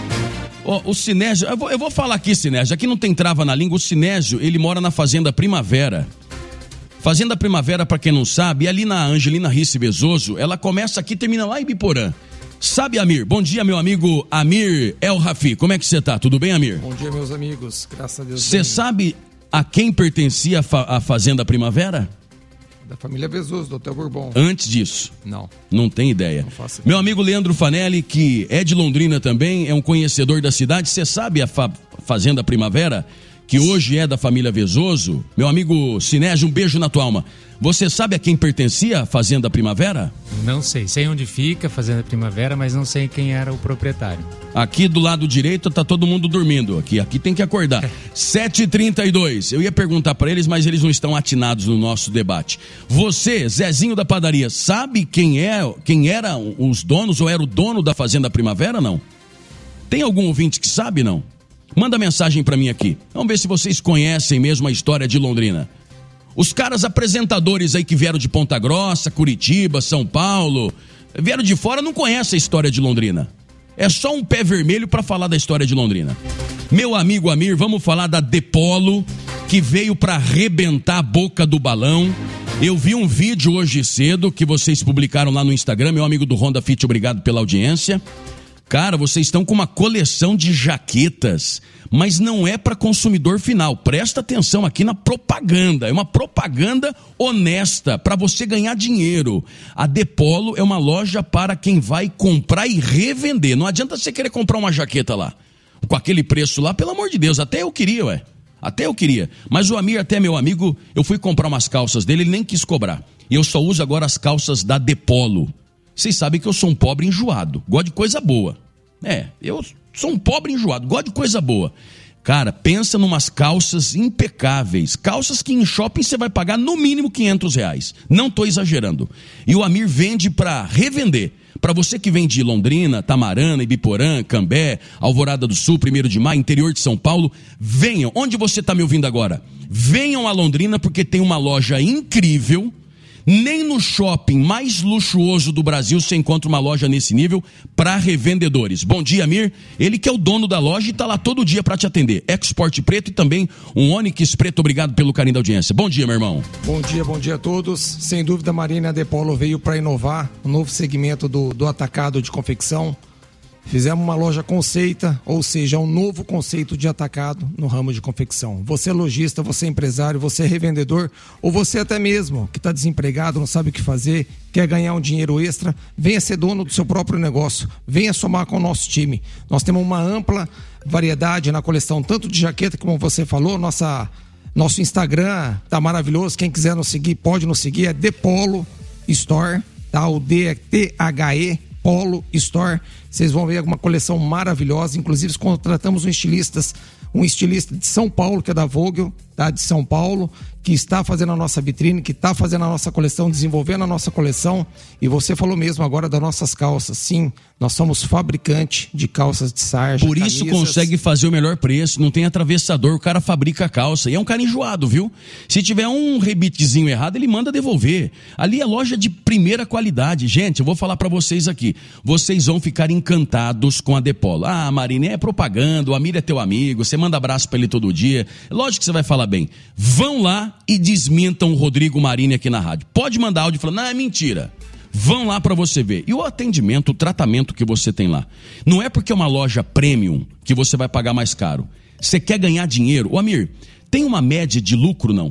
Oh, o Sinésio, eu vou, eu vou falar aqui, Sinésio, aqui não tem trava na língua. O Sinésio, ele mora na Fazenda Primavera. Fazenda Primavera, pra quem não sabe, é ali na Angelina Risse Vezoso. Ela começa aqui e termina lá em Biporã. Sabe, Amir? Bom dia, meu amigo Amir El Rafi. Como é que você tá? Tudo bem, Amir? Bom dia, meus amigos. Graças a Deus. Você sabe a quem pertencia a, fa- a Fazenda Primavera? Da família Vezoso, do Hotel Bourbon. Antes disso? Não. Não tem ideia. Não faço ideia. Meu amigo Leandro Fanelli, que é de Londrina também, é um conhecedor da cidade. Você sabe a fa- Fazenda Primavera, que hoje é da família Vezoso? Meu amigo Sinésio, um beijo na tua alma. Você sabe a quem pertencia a Fazenda Primavera? Não sei. Sei onde fica a Fazenda Primavera, mas não sei quem era o proprietário. Aqui do lado direito tá todo mundo dormindo. Aqui, aqui tem que acordar. sete e trinta e dois. Eu ia perguntar para eles, mas eles não estão atinados no nosso debate. Você, Zezinho da padaria, sabe quem é, quem eram os donos ou era o dono da Fazenda Primavera, não? Tem algum ouvinte que sabe, não? Manda mensagem para mim aqui. Vamos ver se vocês conhecem mesmo a história de Londrina. Os caras apresentadores aí que vieram de Ponta Grossa, Curitiba, São Paulo, vieram de fora, não conhecem a história de Londrina. É só um pé vermelho para falar da história de Londrina. Meu amigo Amir, vamos falar da Depolo, que veio para arrebentar a boca do balão. Eu vi um vídeo hoje cedo que vocês publicaram lá no Instagram. Meu amigo do Honda Fit, obrigado pela audiência. Cara, vocês estão com uma coleção de jaquetas, mas não é para consumidor final. Presta atenção aqui na propaganda. É uma propaganda honesta para você ganhar dinheiro. A Depolo é uma loja para quem vai comprar e revender. Não adianta você querer comprar uma jaqueta lá com aquele preço lá, pelo amor de Deus. Até eu queria, ué. Até eu queria. Mas o Amir, até meu amigo, eu fui comprar umas calças dele, ele nem quis cobrar. E eu só uso agora as calças da Depolo. Vocês sabem que eu sou um pobre enjoado. Gosto de coisa boa. É, eu sou um pobre enjoado. Gosto de coisa boa. Cara, pensa numas calças impecáveis. Calças que em shopping você vai pagar no mínimo quinhentos reais. Não tô exagerando. E o Amir vende para revender. Para você que vem de Londrina, Tamarana, Ibiporã, Cambé, Alvorada do Sul, primeiro de Maio, interior de São Paulo, venham. Onde você está me ouvindo agora? Venham a Londrina porque tem uma loja incrível. Nem no shopping mais luxuoso do Brasil você encontra uma loja nesse nível para revendedores. Bom dia, Amir. Ele que é o dono da loja e está lá todo dia para te atender. Export Preto e também um Onix Preto. Obrigado pelo carinho da audiência. Bom dia, meu irmão. Bom dia, bom dia a todos. Sem dúvida, Marina, a Depolo veio para inovar um novo segmento do, do atacado de confecção. Fizemos uma loja conceita, ou seja, um novo conceito de atacado no ramo de confecção. Você é lojista, você é empresário, você é revendedor, ou você até mesmo que está desempregado, não sabe o que fazer, quer ganhar um dinheiro extra, venha ser dono do seu próprio negócio, venha somar com o nosso time. Nós temos uma ampla variedade na coleção, tanto de jaqueta, como você falou, nossa, nosso Instagram tá maravilhoso, quem quiser nos seguir, pode nos seguir, é Depolo Store, tá? O D é T H E, Polo Store. Vocês vão ver uma coleção maravilhosa. Inclusive, contratamos um estilista, um estilista de São Paulo, que é da Vogel, tá? De São Paulo, que está fazendo a nossa vitrine, que está fazendo a nossa coleção, desenvolvendo a nossa coleção. E você falou mesmo agora das nossas calças. Sim, nós somos fabricante de calças de sarja. Por isso camisas. consegue fazer o melhor preço, não tem atravessador, o cara fabrica a calça. E é um cara enjoado, viu? Se tiver um rebitezinho errado, ele manda devolver. Ali é loja de primeira qualidade. Gente, eu vou falar pra vocês aqui. Vocês vão ficar encantados com a Depolo. Ah, Marina, é propaganda, o Amir é teu amigo, você manda abraço pra ele todo dia. Lógico que você vai falar bem. Vão lá e desmintam o Rodrigo Marini aqui na rádio. Pode mandar áudio falando, não, é mentira. Vão lá para você ver. E o atendimento, o tratamento que você tem lá. Não é porque é uma loja premium que você vai pagar mais caro. Você quer ganhar dinheiro? Ô Amir, tem uma média de lucro, não?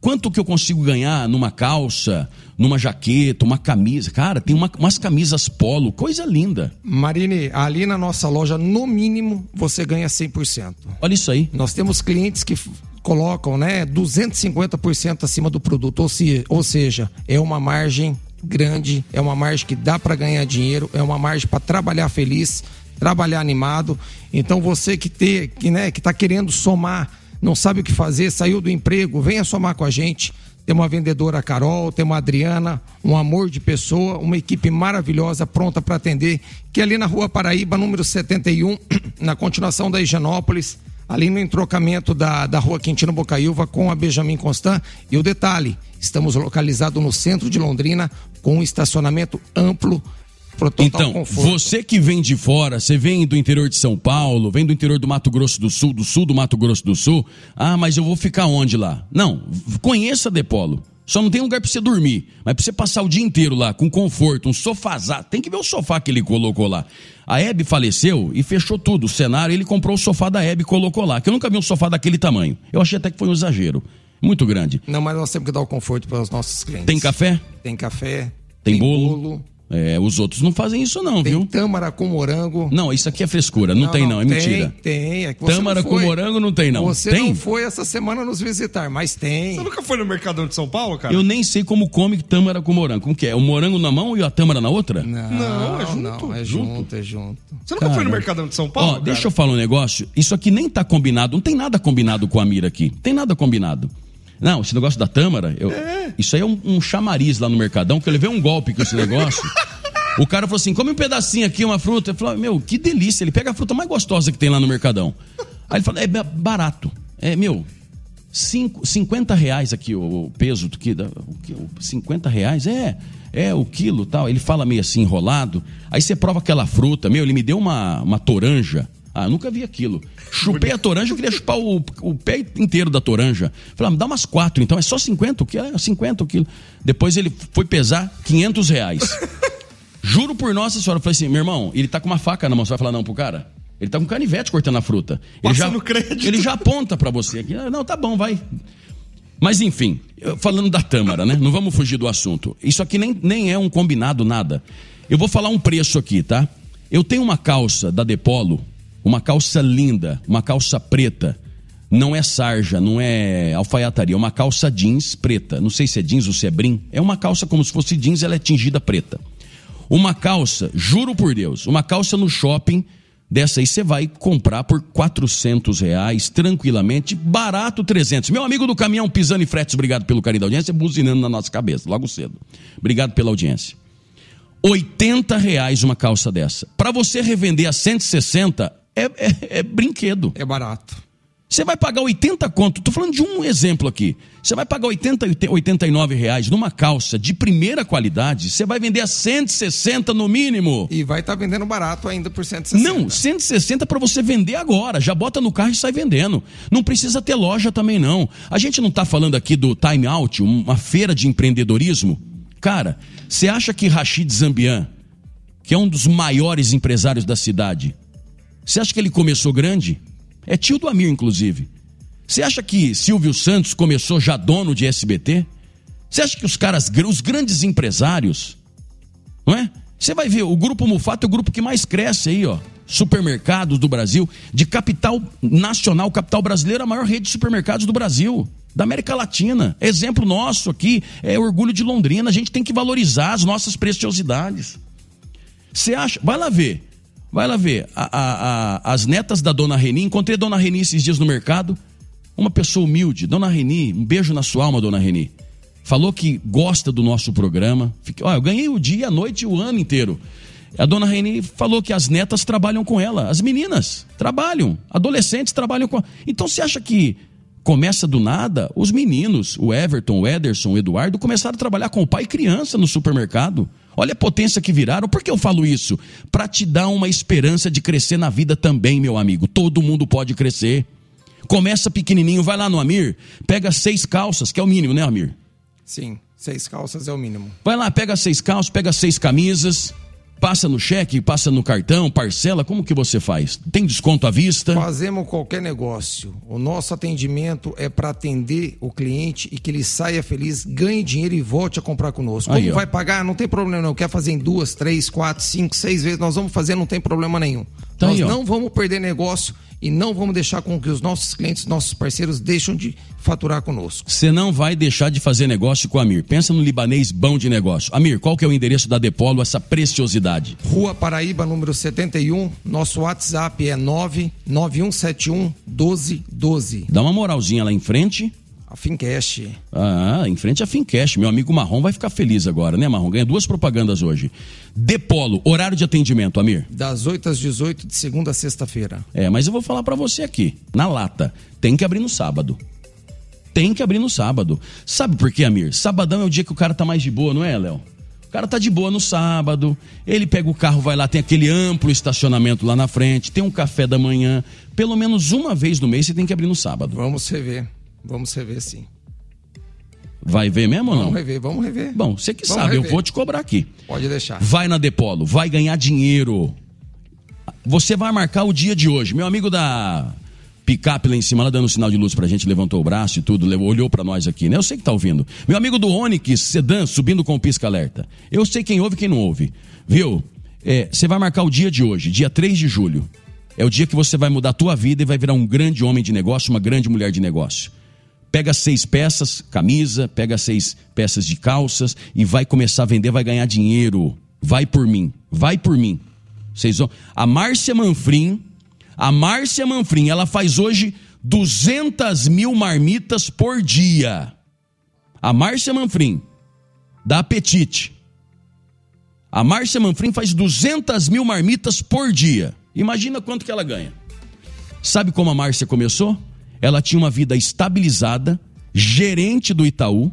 quanto que eu consigo ganhar numa calça, numa jaqueta, uma camisa. Cara, tem uma, umas camisas polo, coisa linda. Marine, ali na nossa loja, no mínimo, você ganha cem por cento. Olha isso aí. Nós temos clientes que colocam, né, duzentos e cinquenta por cento acima do produto, ou, se, ou seja, é uma margem grande, é uma margem que dá para ganhar dinheiro, é uma margem para trabalhar feliz, trabalhar animado. Então você que te, que, né, que tá querendo somar, não sabe o que fazer, saiu do emprego, venha somar com a gente. Tem uma vendedora, a Carol, tem uma Adriana, um amor de pessoa, uma equipe maravilhosa, pronta para atender, que é ali na Rua Paraíba, número setenta e um, na continuação da Higienópolis, ali no entrocamento da, da Rua Quintino Bocaiúva com a Benjamin Constant. E o detalhe, estamos localizados no centro de Londrina, com um estacionamento amplo, pro total então, conforto. Você que vem de fora, você vem do interior de São Paulo, vem do interior do Mato Grosso do Sul, do sul do Mato Grosso do Sul, ah, mas eu vou ficar onde lá? Não, conheça a Depolo. Só não tem lugar pra você dormir, mas pra você passar o dia inteiro lá, com conforto, um sofazá, tem que ver o sofá que ele colocou lá. A Hebe faleceu e fechou tudo, o cenário, ele comprou o sofá da Hebe e colocou lá, que eu nunca vi um sofá daquele tamanho. Eu achei até que foi um exagero, muito grande. Não, mas nós temos que dar o conforto para os nossos clientes. Tem café? Tem café. Tem, tem bolo? bolo. É, os outros não fazem isso não, tem viu? Tem tâmara com morango. Não, isso aqui é frescura, não, não tem não, é tem, mentira. Tem, é que você tâmara com morango não tem não. Você tem? não foi essa semana nos visitar, mas tem. Você nunca foi no Mercadão de São Paulo, cara? Eu nem sei como come tâmara com morango. Como que é? O morango na mão e a tâmara na outra? Não, não é junto. Não, é junto, é junto. Você nunca cara, foi no Mercadão de São Paulo, ó, cara? Deixa eu falar um negócio. Isso aqui nem tá combinado, não tem nada combinado com a Mira aqui. Tem nada combinado. Não, esse negócio da tâmara, eu, é. isso aí é um, um chamariz lá no Mercadão, que eu levei um golpe com esse negócio. O cara falou assim, come um pedacinho aqui, uma fruta. Eu falei, meu, que delícia. Ele pega a fruta mais gostosa que tem lá no Mercadão. Aí ele falou, é barato. É, meu, cinco, cinquenta reais aqui o, o peso do que, o, cinquenta reais? É, é o quilo e tal. Ele fala meio assim, enrolado. Aí você prova aquela fruta. Meu, ele me deu uma, uma toranja. Ah, eu nunca vi aquilo. Chupei a toranja, eu queria chupar o, o pé inteiro da toranja. Falei, ah, me dá umas quatro, então é só cinquenta o quilo? É cinquenta o quilo. Depois ele foi pesar quinhentos reais. Juro por Nossa Senhora, eu falei assim, meu irmão, ele tá com uma faca na mão, você vai falar não pro cara? Ele tá com um canivete cortando a fruta. Ele Passa já, no crédito. Ele já aponta pra você aqui, não, tá bom, vai. Mas enfim, falando da tâmara, né? Não vamos fugir do assunto. Isso aqui nem, nem é um combinado, nada. Eu vou falar um preço aqui, tá? Eu tenho uma calça da Depolo, uma calça linda, uma calça preta. Não é sarja, não é alfaiataria, é uma calça jeans preta. Não sei se é jeans ou se é brim. É uma calça como se fosse jeans, ela é tingida preta. Uma calça, juro por Deus, uma calça no shopping, dessa aí você vai comprar por quatrocentos reais, tranquilamente, barato trezentos. Meu amigo do caminhão Pisani e Fretes, obrigado pelo carinho da audiência, buzinando na nossa cabeça, logo cedo. Obrigado pela audiência. oitenta reais uma calça dessa. Para você revender a cento e sessenta, é, é, é brinquedo. É barato. Você vai pagar oitenta conto, tô falando de um exemplo aqui. Você vai pagar oitenta, oitenta e nove reais numa calça de primeira qualidade, você vai vender a cento e sessenta no mínimo. E vai estar tá vendendo barato ainda por cento e sessenta. Não, cento e sessenta para você vender agora, já bota no carro e sai vendendo. Não precisa ter loja também não. A gente não tá falando aqui do Time Out, uma feira de empreendedorismo? Cara, você acha que Rashid Zambian, que é um dos maiores empresários da cidade, você acha que ele começou grande? É tio do Amir, inclusive. Você acha que Silvio Santos começou já dono de S B T? Você acha que os caras, os grandes empresários, não é? Você vai ver, o Grupo Mufato é o grupo que mais cresce aí, ó. Supermercados do Brasil, de capital nacional, capital brasileiro, a maior rede de supermercados do Brasil, da América Latina. Exemplo nosso aqui, é orgulho de Londrina. A gente tem que valorizar as nossas preciosidades. Você acha? Vai lá ver. Vai lá ver, a, a, a, as netas da Dona Reni, encontrei a Dona Reni esses dias no mercado, uma pessoa humilde. Dona Reni, um beijo na sua alma, Dona Reni. Falou que gosta do nosso programa. Fiquei, ó, eu ganhei o dia, a noite e o ano inteiro. A Dona Reni falou que as netas trabalham com ela, as meninas trabalham, adolescentes trabalham com ela. Então você acha que começa do nada? Os meninos, o Everton, o Ederson, o Eduardo, começaram a trabalhar com o pai e criança no supermercado. Olha a potência que viraram. Por que eu falo isso? Para te dar uma esperança de crescer na vida também, meu amigo. Todo mundo pode crescer. Começa pequenininho, vai lá no Amir, pega seis calças, que é o mínimo, né, Amir? Sim, seis calças é o mínimo. Vai lá, pega seis calças, pega seis camisas, Passa no cheque, passa no cartão, parcela, como que você faz? Tem desconto à vista? Fazemos qualquer negócio. O nosso atendimento é para atender o cliente e que ele saia feliz, ganhe dinheiro e volte a comprar conosco. Aí, Como ó. vai pagar? Não tem problema não. Quer fazer em duas, três, quatro, cinco, seis vezes, nós vamos fazer, não tem problema nenhum. Tá nós aí, ó. não vamos perder negócio e não vamos deixar com que os nossos clientes, nossos parceiros deixem de faturar conosco. Você não vai deixar de fazer negócio com a Amir. Pensa no libanês bom de negócio. Amir, qual que é o endereço da Depolo, essa preciosidade? Rua Paraíba, número setenta e um. Nosso WhatsApp é nove nove um sete um um dois um dois. Dá uma moralzinha lá em frente. A Fincast. Ah, em frente à Fincast. Meu amigo Marrom vai ficar feliz agora, né, Marrom? Ganha duas propagandas hoje. Depolo, horário de atendimento, Amir? Das oito às dezoito, de segunda a sexta-feira. É, mas eu vou falar pra você aqui, na lata, tem que abrir no sábado. Tem que abrir no sábado. Sabe por quê, Amir? Sabadão é o dia que o cara tá mais de boa, não é, Léo? O cara tá de boa no sábado, ele pega o carro, vai lá, tem aquele amplo estacionamento lá na frente, tem um café da manhã. Pelo menos uma vez no mês você tem que abrir no sábado. Vamos rever. Vamos rever, sim. Vai ver mesmo ou não? Vamos rever, vamos rever. Bom, você que Vamos sabe, rever. eu vou te cobrar aqui. Pode deixar. Vai na Depolo, vai ganhar dinheiro. Você vai marcar o dia de hoje. Meu amigo da picape lá em cima, lá dando sinal de luz pra gente, levantou o braço e tudo, levou, olhou pra nós aqui, né? Eu sei que tá ouvindo. Meu amigo do Onix Sedan, subindo com o pisca-alerta. Eu sei quem ouve e quem não ouve. Viu? É, você vai marcar o dia de hoje, dia três de julho. É o dia que você vai mudar a tua vida e vai virar um grande homem de negócio, uma grande mulher de negócio. Pega seis peças, camisa, pega seis peças de calças e vai começar a vender, vai ganhar dinheiro. Vai por mim, vai por mim. Vocês vão... A Márcia Manfrim, a Márcia Manfrim, ela faz hoje duzentas mil marmitas por dia. A Márcia Manfrim, da Apetite. A Márcia Manfrim faz duzentas mil marmitas por dia. Imagina quanto que ela ganha. Sabe como a Márcia começou? Ela tinha uma vida estabilizada, gerente do Itaú,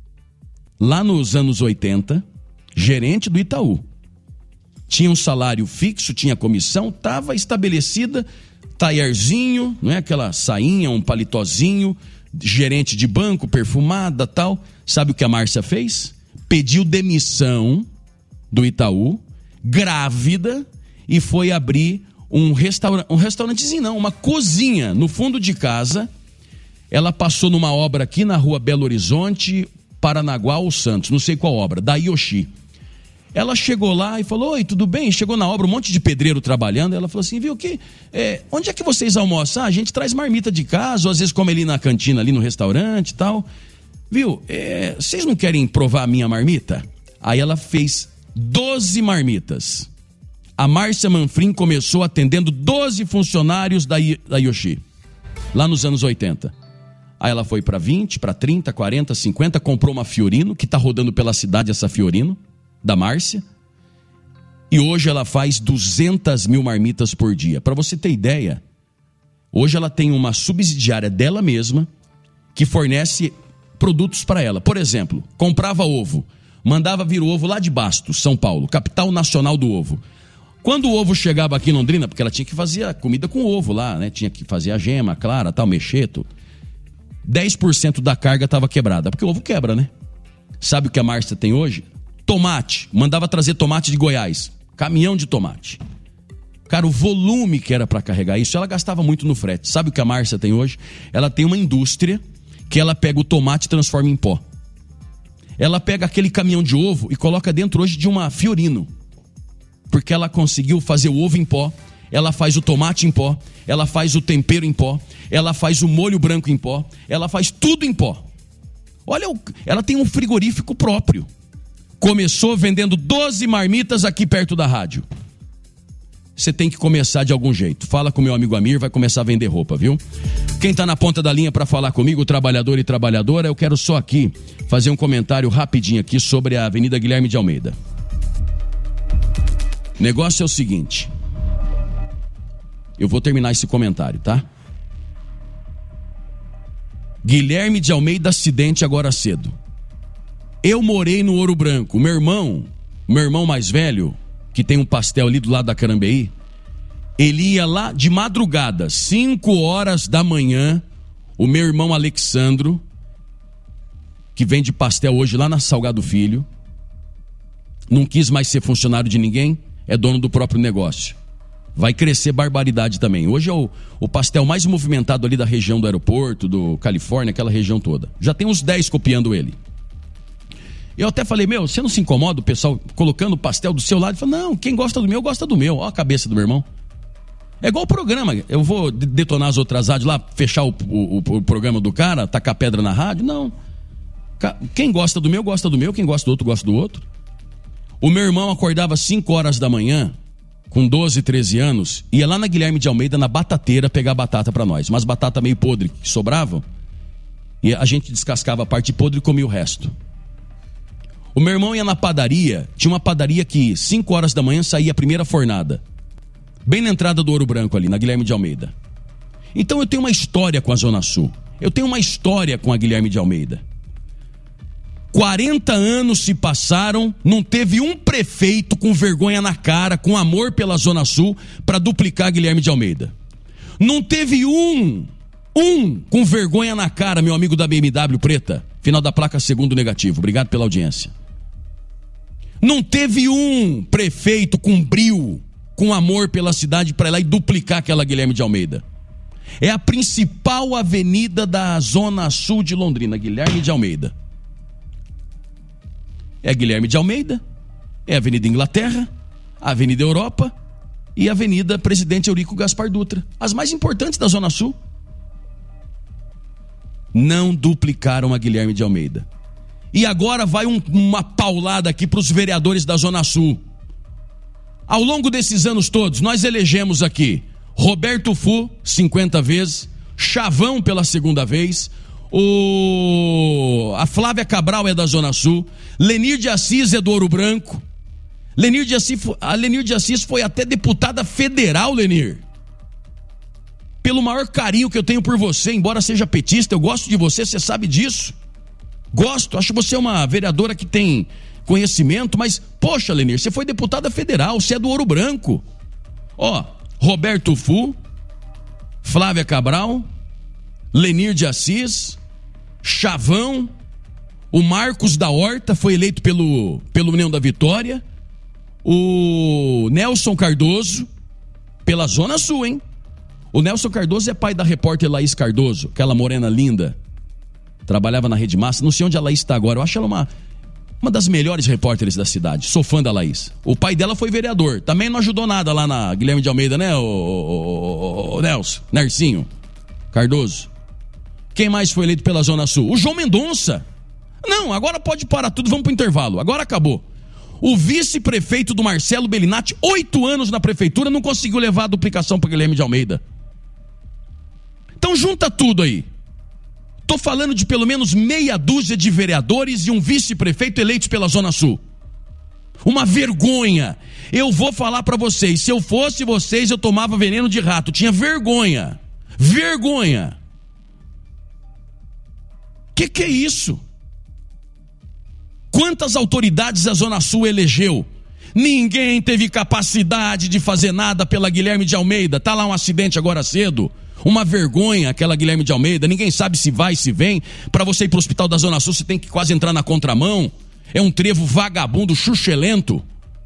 lá nos anos oitenta, gerente do Itaú. Tinha um salário fixo, tinha comissão, estava estabelecida, taierzinho, não é? Aquela sainha, um palitozinho, gerente de banco, perfumada, tal. Sabe o que a Márcia fez? Pediu demissão do Itaú, grávida, e foi abrir um, restaura- um restaurantezinho, não, uma cozinha no fundo de casa. Ela passou numa obra aqui na rua Belo Horizonte, Paranaguá ou Santos, não sei qual obra, da Yoshi. Ela chegou lá e falou: oi, tudo bem? Chegou na obra, um monte de pedreiro trabalhando. Ela falou assim: viu, que, é, onde é que vocês almoçam? Ah, a gente traz marmita de casa, ou às vezes come ali na cantina, ali no restaurante e tal. Viu, é, vocês não querem provar a minha marmita? Aí ela fez doze marmitas. A Márcia Manfrim começou atendendo doze funcionários da, da Yoshi, lá nos anos oitenta. Aí ela foi para vinte, para trinta, quarenta, cinquenta, comprou uma Fiorino, que está rodando pela cidade essa Fiorino, da Márcia. E hoje ela faz duzentas mil marmitas por dia. Para você ter ideia, hoje ela tem uma subsidiária dela mesma, que fornece produtos para ela. Por exemplo, comprava ovo, mandava vir o ovo lá de Bastos, São Paulo, capital nacional do ovo. Quando o ovo chegava aqui em Londrina, porque ela tinha que fazer a comida com ovo lá, né? Tinha que fazer a gema, a clara, tal, mexer, tudo. dez por cento da carga estava quebrada, porque o ovo quebra, né? Sabe o que a Márcia tem hoje? Tomate. Mandava trazer tomate de Goiás. Caminhão de tomate. Cara, o volume que era para carregar isso, ela gastava muito no frete. Sabe o que a Márcia tem hoje? Ela tem uma indústria que ela pega o tomate e transforma em pó. Ela pega aquele caminhão de ovo e coloca dentro hoje de uma Fiorino. Porque ela conseguiu fazer o ovo em pó, ela faz o tomate em pó, ela faz o tempero em pó, ela faz o molho branco em pó, ela faz tudo em pó. Olha, ela tem um frigorífico próprio. Começou vendendo doze marmitas aqui perto da rádio. Você tem que começar de algum jeito. Fala com meu amigo Amir, vai começar a vender roupa, viu? Quem tá na ponta da linha para falar comigo, trabalhador e trabalhadora, eu quero só aqui fazer um comentário rapidinho aqui sobre a Avenida Guilherme de Almeida. O negócio é o seguinte. Eu vou terminar esse comentário, tá? Guilherme de Almeida, acidente agora cedo. Eu morei no Ouro Branco. Meu irmão, meu irmão mais velho, que tem um pastel ali do lado da Carambeí, ele ia lá de madrugada, cinco horas da manhã, o meu irmão Alexandro, que vende pastel hoje lá na Salgado Filho, não quis mais ser funcionário de ninguém, é dono do próprio negócio. Vai crescer barbaridade também. Hoje é o, o pastel mais movimentado ali da região do aeroporto, do Califórnia, aquela região toda. Já tem uns dez copiando ele. Eu até falei, meu, você não se incomoda o pessoal colocando o pastel do seu lado? Ele falou, não, quem gosta do meu, gosta do meu. Ó a cabeça do meu irmão. É igual o programa. Eu vou detonar as outras rádios lá, fechar o, o, o programa do cara, tacar pedra na rádio? Não. Quem gosta do meu, gosta do meu. Quem gosta do outro, gosta do outro. O meu irmão acordava às cinco horas da manhã, com doze, treze anos, ia lá na Guilherme de Almeida, na batateira, pegar batata pra nós. Umas batatas meio podres que sobravam. E a gente descascava a parte podre e comia o resto. O meu irmão ia na padaria, tinha uma padaria que cinco horas da manhã saía a primeira fornada. Bem na entrada do Ouro Branco ali, na Guilherme de Almeida. Então eu tenho uma história com a Zona Sul. Eu tenho uma história com a Guilherme de Almeida. quarenta anos se passaram, não teve um prefeito com vergonha na cara, com amor pela Zona Sul, para duplicar a Guilherme de Almeida. Não teve um, um com vergonha na cara, meu amigo da B M W preta. Final da placa segundo negativo. Obrigado pela audiência. Não teve um prefeito com brio, com amor pela cidade para ir lá e duplicar aquela Guilherme de Almeida. É a principal avenida da Zona Sul de Londrina, Guilherme de Almeida. É a Guilherme de Almeida, é a Avenida Inglaterra, a Avenida Europa e a Avenida Presidente Eurico Gaspar Dutra. As mais importantes da Zona Sul. Não duplicaram a Guilherme de Almeida. E agora vai um, uma paulada aqui para os vereadores da Zona Sul. Ao longo desses anos todos, nós elegemos aqui Roberto Fu, cinquenta vezes, Chavão pela segunda vez, o... a Flávia Cabral é da Zona Sul, Lenir de Assis é do Ouro Branco. Lenir de Assis, a Lenir de Assis foi até deputada federal, Lenir. Pelo maior carinho que eu tenho por você, embora seja petista, eu gosto de você, você sabe disso. Gosto, acho você uma vereadora que tem conhecimento, mas, poxa, Lenir, você foi deputada federal, você é do Ouro Branco. Ó, Roberto Fu, Flávia Cabral, Lenir de Assis, Chavão, o Marcos da Horta foi eleito pelo, pelo União da Vitória, o Nelson Cardoso, pela Zona Sul, hein? O Nelson Cardoso é pai da repórter Laís Cardoso, aquela morena linda, trabalhava na Rede Massa, não sei onde a Laís está agora, eu acho ela uma, uma das melhores repórteres da cidade, sou fã da Laís. O pai dela foi vereador, também não ajudou nada lá na Guilherme de Almeida, né, o, o, o Nelson, Nercinho Cardoso. Quem mais foi eleito pela Zona Sul? O João Mendonça. Não, agora pode parar tudo, vamos pro intervalo, agora acabou. O vice-prefeito do Marcelo Bellinati, oito anos na prefeitura, não conseguiu levar a duplicação para Guilherme de Almeida. Então junta tudo aí. Tô falando de pelo menos meia dúzia de vereadores e um vice-prefeito eleitos pela Zona Sul. Uma vergonha. Eu vou falar para vocês, se eu fosse vocês, eu tomava veneno de rato. Tinha vergonha. Vergonha. Que que é isso? Quantas autoridades a Zona Sul elegeu? Ninguém teve capacidade de fazer nada pela Guilherme de Almeida. Tá lá um acidente agora cedo. Uma vergonha aquela Guilherme de Almeida. Ninguém sabe se vai, se vem. Para você ir pro hospital da Zona Sul, você tem que quase entrar na contramão. É um trevo vagabundo, chuchelento.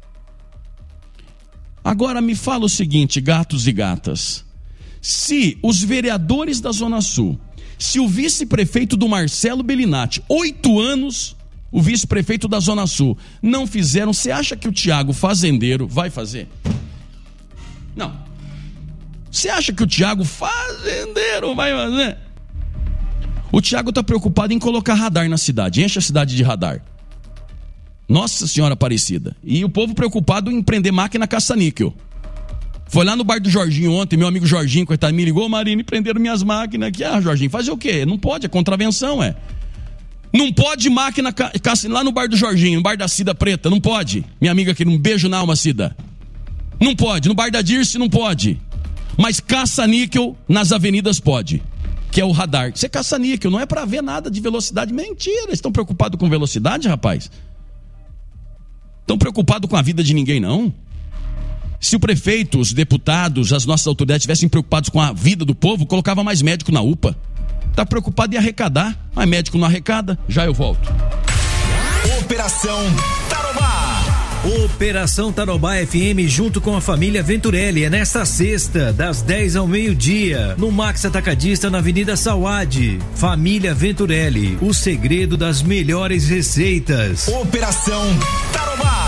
Agora me fala o seguinte, gatos e gatas. Se os vereadores da Zona Sul, se o vice-prefeito do Marcelo Bellinati, oito anos, o vice-prefeito da Zona Sul, não fizeram, você acha que o Tiago Fazendeiro vai fazer? Não. Você acha que o Tiago Fazendeiro vai fazer? O Tiago está preocupado em colocar radar na cidade, enche a cidade de radar. Nossa Senhora Aparecida. E o povo preocupado em prender máquina caça-níquel. Foi lá no bar do Jorginho ontem, meu amigo Jorginho, coitado, me ligou, Marine, prenderam minhas máquinas aqui. Ah, Jorginho, fazer o quê? Não pode, é contravenção, é. Não pode máquina caça, lá no bar do Jorginho, no bar da Cida Preta, não pode. Minha amiga aqui, um beijo na alma, Cida. Não pode, no bar da Dirce não pode. Mas caça-níquel nas avenidas pode, que é o radar. Você caça-níquel, não é pra ver nada de velocidade. Mentira, estão preocupados com velocidade, rapaz? Estão preocupados com a vida de ninguém, não? Se o prefeito, os deputados, as nossas autoridades estivessem preocupados com a vida do povo, colocava mais médico na U P A. Tá preocupado em arrecadar, mas médico não arrecada. Já eu volto. Operação Tarobá. Operação Tarobá F M junto com a família Venturelli é nesta sexta, das dez ao meio-dia, no Max Atacadista na Avenida Sauad. Família Venturelli, o segredo das melhores receitas. Operação Tarobá.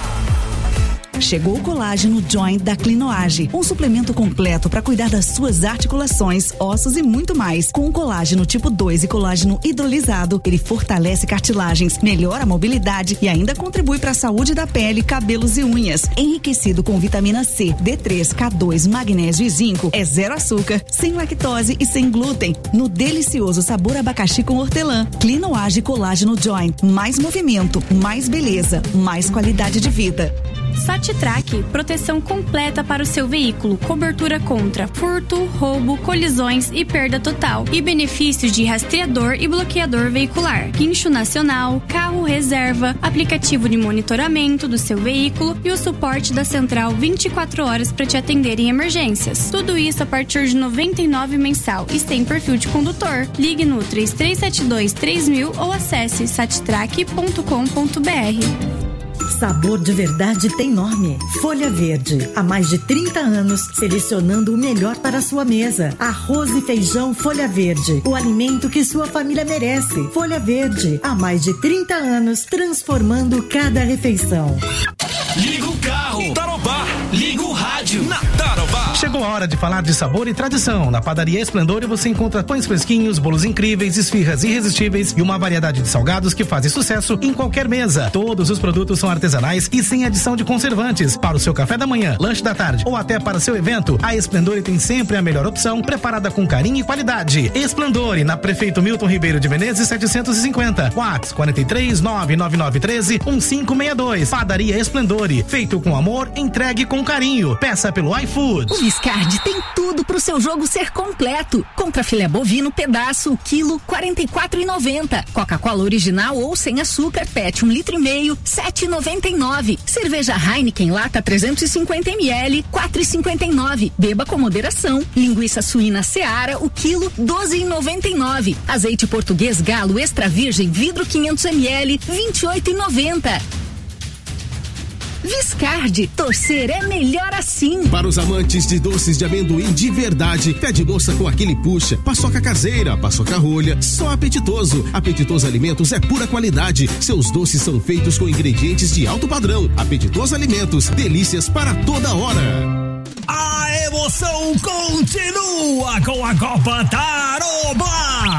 Chegou o colágeno Joint da Clinoage, um suplemento completo para cuidar das suas articulações, ossos e muito mais. Com colágeno tipo dois e colágeno hidrolisado, ele fortalece cartilagens, melhora a mobilidade e ainda contribui para a saúde da pele, cabelos e unhas. Enriquecido com vitamina C, D três, K dois, magnésio e zinco, é zero açúcar, sem lactose e sem glúten. No delicioso sabor abacaxi com hortelã. Clinoage Colágeno Joint, mais movimento, mais beleza, mais qualidade de vida. Satitrack, proteção completa para o seu veículo, cobertura contra furto, roubo, colisões e perda total, e benefícios de rastreador e bloqueador veicular, guincho nacional, carro reserva, aplicativo de monitoramento do seu veículo e o suporte da central vinte e quatro horas para te atender em emergências. Tudo isso a partir de noventa e nove reais mensal e sem perfil de condutor. Ligue no três três sete dois três mil ou acesse satitrack ponto com ponto b r. Sabor de verdade tem nome. Folha Verde. Há mais de trinta anos, selecionando o melhor para a sua mesa. Arroz e feijão Folha Verde. O alimento que sua família merece. Folha Verde. Há mais de trinta anos, transformando cada refeição. Liga o carro. Tarobá. Liga o rádio. Na Tarobá. Chegou a hora de falar de sabor e tradição. Na Padaria Esplendor você encontra pães fresquinhos, bolos incríveis, esfirras irresistíveis e uma variedade de salgados que fazem sucesso em qualquer mesa. Todos os produtos são artesanais e sem adição de conservantes. Para o seu café da manhã, lanche da tarde ou até para seu evento, a Esplendor tem sempre a melhor opção, preparada com carinho e qualidade. Esplendor, na Prefeito Milton Ribeiro de Menezes setecentos e cinquenta. WhatsApp quarenta e três, nove nove nove um três, um cinco seis dois. Padaria Esplendor, feito com amor, entregue com carinho. Peça pelo iFood. O Viscard tem tudo pro seu jogo ser completo. Compra filé bovino, pedaço, quilo, quarenta e quatro reais e noventa centavos. Coca-Cola original ou sem açúcar, pet um litro e meio, sete reais e noventa e nove centavos. Cerveja Heineken lata trezentos e cinquenta mililitros, quatro reais e cinquenta e nove centavos. Beba com moderação. Linguiça suína Seara, o quilo, doze reais e noventa e nove centavos. Azeite português Galo extra virgem vidro quinhentos mililitros, vinte e oito reais e noventa centavos. Viscard, torcer é melhor assim. Para os amantes de doces de amendoim de verdade, pé de moça com aquele puxa, paçoca caseira, paçoca rolha, só Apetitoso. Apetitoso Alimentos é pura qualidade. Seus doces são feitos com ingredientes de alto padrão. Apetitoso Alimentos, delícias para toda hora. A emoção continua com a Copa Tarobá.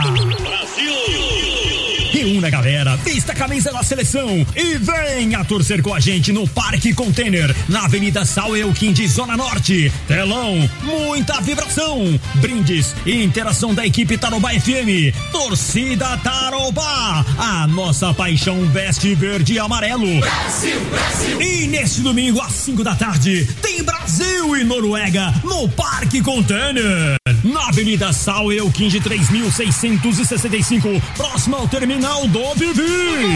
Brasil! Reúna a galera, vista a camisa da seleção e venha torcer com a gente no Parque Container, na Avenida Sal Euquinde, Zona Norte. Telão, muita vibração, brindes e interação da equipe Tarobá F M. Torcida Tarobá, a nossa paixão veste verde e amarelo. Brasil, Brasil! E neste domingo às cinco da tarde tem Brasil e Noruega no Parque Container, na Avenida Sal Euquinde três mil seiscentos e sessenta e cinco, próximo ao terminal do Vivi.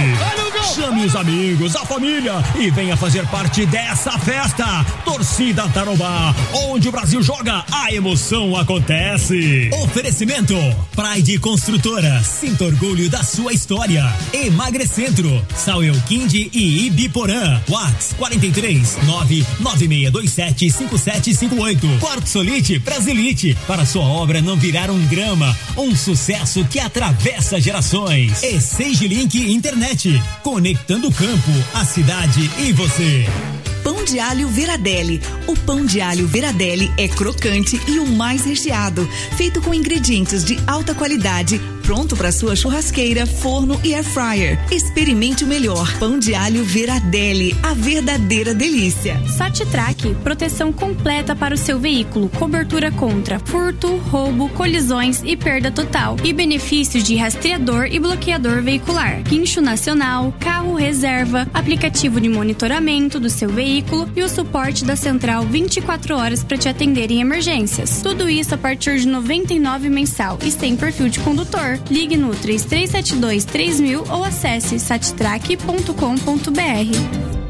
Chame os amigos, a família e venha fazer parte dessa festa. Torcida Tarobá, onde o Brasil joga, a emoção acontece. Oferecimento Pride Construtora, sinta orgulho da sua história. Emagrecentro, Sal Euquinde e Ibiporã. WhatsApp quarenta e três, nove nove seis dois sete, cinco sete cinco oito. Quarto Solite, Brasilite, para sua obra não virar um drama, um sucesso que atravessa gerações. E Sage Link Internet, conectando o campo, a cidade e você. Pão de alho Veradelli. O pão de alho Veradelli é crocante e o mais recheado, feito com ingredientes de alta qualidade, pronto para sua churrasqueira, forno e air fryer. Experimente o melhor. Pão de alho Veradelli, a verdadeira delícia. Satitrack, proteção completa para o seu veículo, cobertura contra furto, roubo, colisões e perda total, e benefícios de rastreador e bloqueador veicular, guincho nacional, carro reserva, aplicativo de monitoramento do seu veículo e o suporte da central vinte e quatro horas para te atender em emergências. Tudo isso a partir de noventa e nove reais mensal e sem perfil de condutor. Ligue no três três sete dois três mil ou acesse satitrack ponto com ponto b r.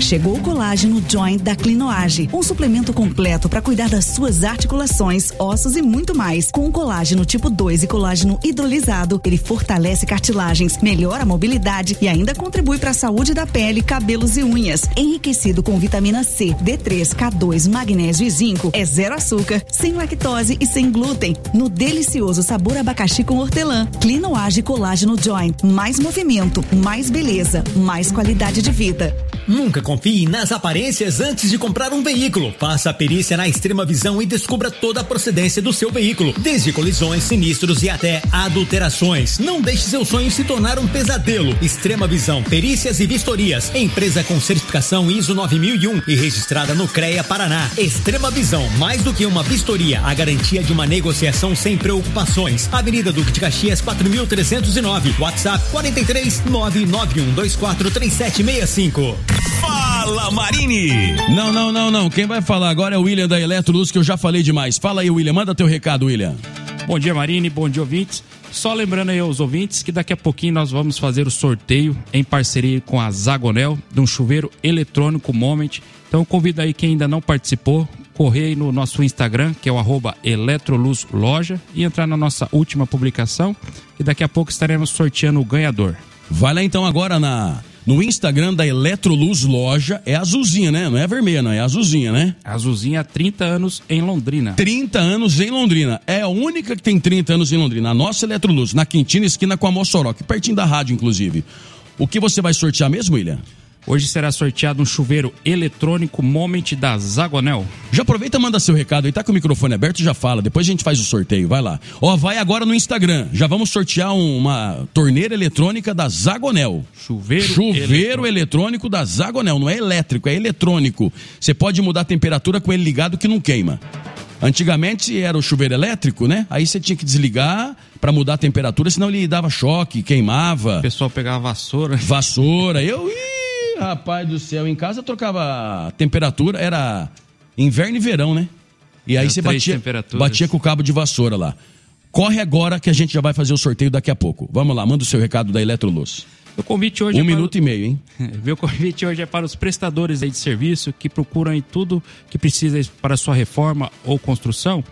Chegou o colágeno Joint da Clinoage, um suplemento completo para cuidar das suas articulações, ossos e muito mais. Com colágeno tipo dois e colágeno hidrolisado, ele fortalece cartilagens, melhora a mobilidade e ainda contribui para a saúde da pele, cabelos e unhas. Enriquecido com vitamina C, D três, K dois, magnésio e zinco, é zero açúcar, sem lactose e sem glúten. No delicioso sabor abacaxi com hortelã. Clinoage Colágeno Joint. Mais movimento, mais beleza, mais qualidade de vida. Nunca confie nas aparências antes de comprar um veículo. Faça a perícia na Extrema Visão e descubra toda a procedência do seu veículo, desde colisões, sinistros e até adulterações. Não deixe seu sonho se tornar um pesadelo. Extrema Visão, perícias e vistorias. Empresa com certificação I S O nove mil e um e registrada no CREA Paraná. Extrema Visão, mais do que uma vistoria, a garantia de uma negociação sem preocupações. Avenida Duque de Caxias, quatro mil trezentos e nove. WhatsApp quarenta e três, nove nove um dois quatro três sete seis cinco. Fala, Marini! Não, não, não, não. Quem vai falar agora é o William da Eletroluz, que eu já falei demais. Fala aí, William. Manda teu recado, William. Bom dia, Marini. Bom dia, ouvintes. Só lembrando aí aos ouvintes que daqui a pouquinho nós vamos fazer o sorteio em parceria com a Zagonel de um chuveiro eletrônico Moment. Então convido aí quem ainda não participou, correr aí no nosso Instagram, que é o arroba Eletroluz Loja, e entrar na nossa última publicação, e daqui a pouco estaremos sorteando o ganhador. Vai lá então agora na... no Instagram da Eletroluz Loja, é azulzinha, né? Não é vermelha, não, é azulzinha, né? Azulzinha há trinta anos em Londrina. trinta anos em Londrina. É a única que tem trinta anos em Londrina. A nossa Eletroluz, na Quintina, esquina com a Mossoró, que pertinho da rádio, inclusive. O que você vai sortear mesmo, William? Hoje será sorteado um chuveiro eletrônico Moment da Zagonel. Já aproveita e manda seu recado aí, tá com o microfone aberto e já fala, depois a gente faz o sorteio, vai lá. Ó, vai agora no Instagram, já vamos sortear uma torneira eletrônica da Zagonel. Chuveiro, Chuveiro eletrônico. eletrônico da Zagonel, não é elétrico, é eletrônico. Você pode mudar a temperatura com ele ligado que não queima. Antigamente era o chuveiro elétrico, né? Aí você tinha que desligar para mudar a temperatura, senão ele dava choque, queimava. O pessoal pegava vassoura. Vassoura, eu... Ih, rapaz do céu, em casa trocava a temperatura, era inverno e verão, né? E aí você batia, batia com o cabo de vassoura lá. Corre agora que a gente já vai fazer o sorteio daqui a pouco. Vamos lá, manda o seu recado da Eletroluz. O convite hoje um é minuto para... e meio, hein? Meu convite hoje é para os prestadores aí de serviço que procuram aí tudo que precisa para a sua reforma ou construção.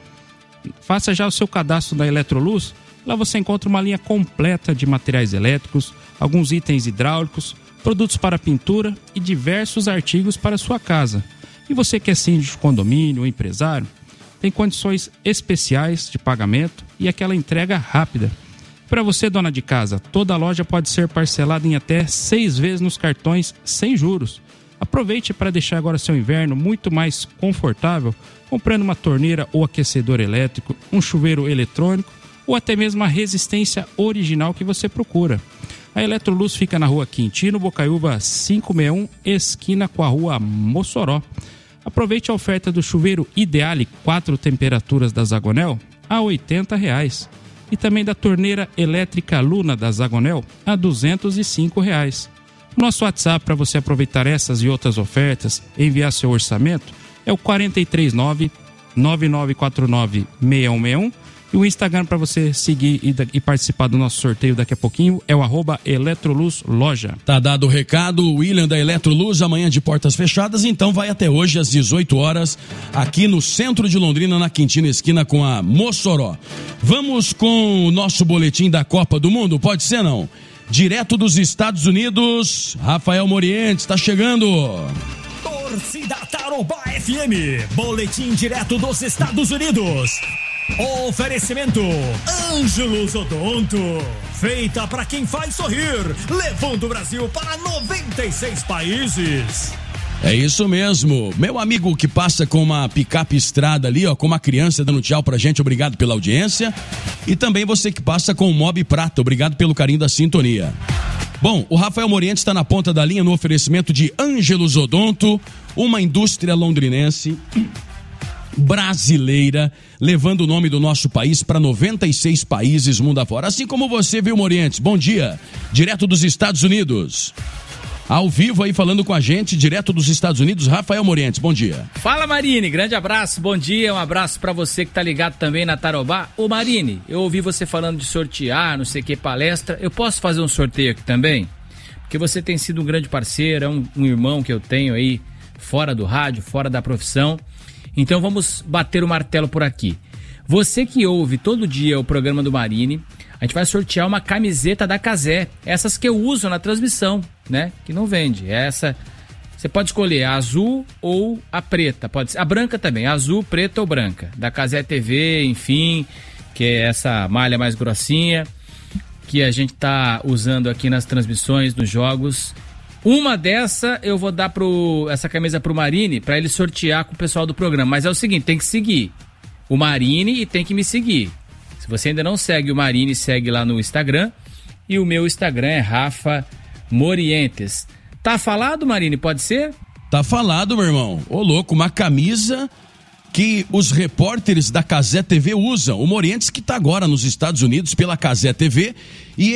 Faça já o seu cadastro da Eletroluz. Lá você encontra uma linha completa de materiais elétricos, alguns itens hidráulicos, produtos para pintura e diversos artigos para a sua casa. E você que é síndico de condomínio ou empresário, tem condições especiais de pagamento e aquela entrega rápida. Para você, dona de casa, toda a loja pode ser parcelada em até seis vezes nos cartões sem juros. Aproveite para deixar agora seu inverno muito mais confortável, comprando uma torneira ou aquecedor elétrico, um chuveiro eletrônico ou até mesmo a resistência original que você procura. A Eletroluz fica na rua Quintino, Bocaiúva quinhentos e sessenta e um, esquina com a rua Mossoró. Aproveite a oferta do chuveiro Ideale quatro temperaturas da Zagonel a oitenta reais. E também da torneira elétrica Luna da Zagonel a duzentos e cinco reais. Nosso WhatsApp para você aproveitar essas e outras ofertas e enviar seu orçamento é o quatro três nove, nove nove quatro nove, seis um seis um. E o Instagram para você seguir e, e participar do nosso sorteio daqui a pouquinho é o arroba Eletroluz Loja. Tá dado o recado, o William da Eletroluz, amanhã de portas fechadas, então vai até hoje às dezoito horas, aqui no centro de Londrina, na Quintina, esquina com a Mossoró. Vamos com o nosso boletim da Copa do Mundo, pode ser não? Direto dos Estados Unidos, Rafael Morientes está chegando. Torcida Tarobá F M, boletim direto dos Estados Unidos. Oferecimento Ângelos Odonto, feita para quem faz sorrir, levando o Brasil para noventa e seis países. É isso mesmo, meu amigo que passa com uma picape estrada ali, ó, com uma criança dando tchau pra gente, obrigado pela audiência. E também você que passa com o Mob Prata, obrigado pelo carinho da sintonia. Bom, o Rafael Morientes está na ponta da linha no oferecimento de Ângelos Odonto, uma indústria londrinense brasileira, levando o nome do nosso país para noventa e seis países mundo afora. Assim como você, viu, Morientes? Bom dia, direto dos Estados Unidos. Ao vivo aí falando com a gente, direto dos Estados Unidos, Rafael Morientes, bom dia. Fala, Marini, grande abraço, bom dia, um abraço pra você que tá ligado também na Tarobá. Ô, Marini, eu ouvi você falando de sortear, não sei o que, palestra, eu posso fazer um sorteio aqui também? porque você tem sido um grande parceiro, é um, um irmão que eu tenho aí fora do rádio, fora da profissão. Então vamos bater o martelo por aqui. Você que ouve todo dia o programa do Marini, a gente vai sortear uma camiseta da Cazé, essas que eu uso na transmissão, né? Que não vende. Essa você pode escolher a azul ou a preta, pode ser a branca também, azul, preta ou branca, da Cazé T V, enfim, que é essa malha mais grossinha que a gente tá usando aqui nas transmissões, nos jogos. Uma dessa eu vou dar pro essa camisa pro Marini para ele sortear com o pessoal do programa, mas é o seguinte, tem que seguir o Marini e tem que me seguir. Se você ainda não segue o Marini, segue lá no Instagram. E o meu Instagram é Rafa Morientes. Tá falado, Marini? Pode ser? Tá falado, meu irmão. Ô, louco, uma camisa que os repórteres da Cazé T V usam. O Morientes que tá agora nos Estados Unidos pela Cazé T V. E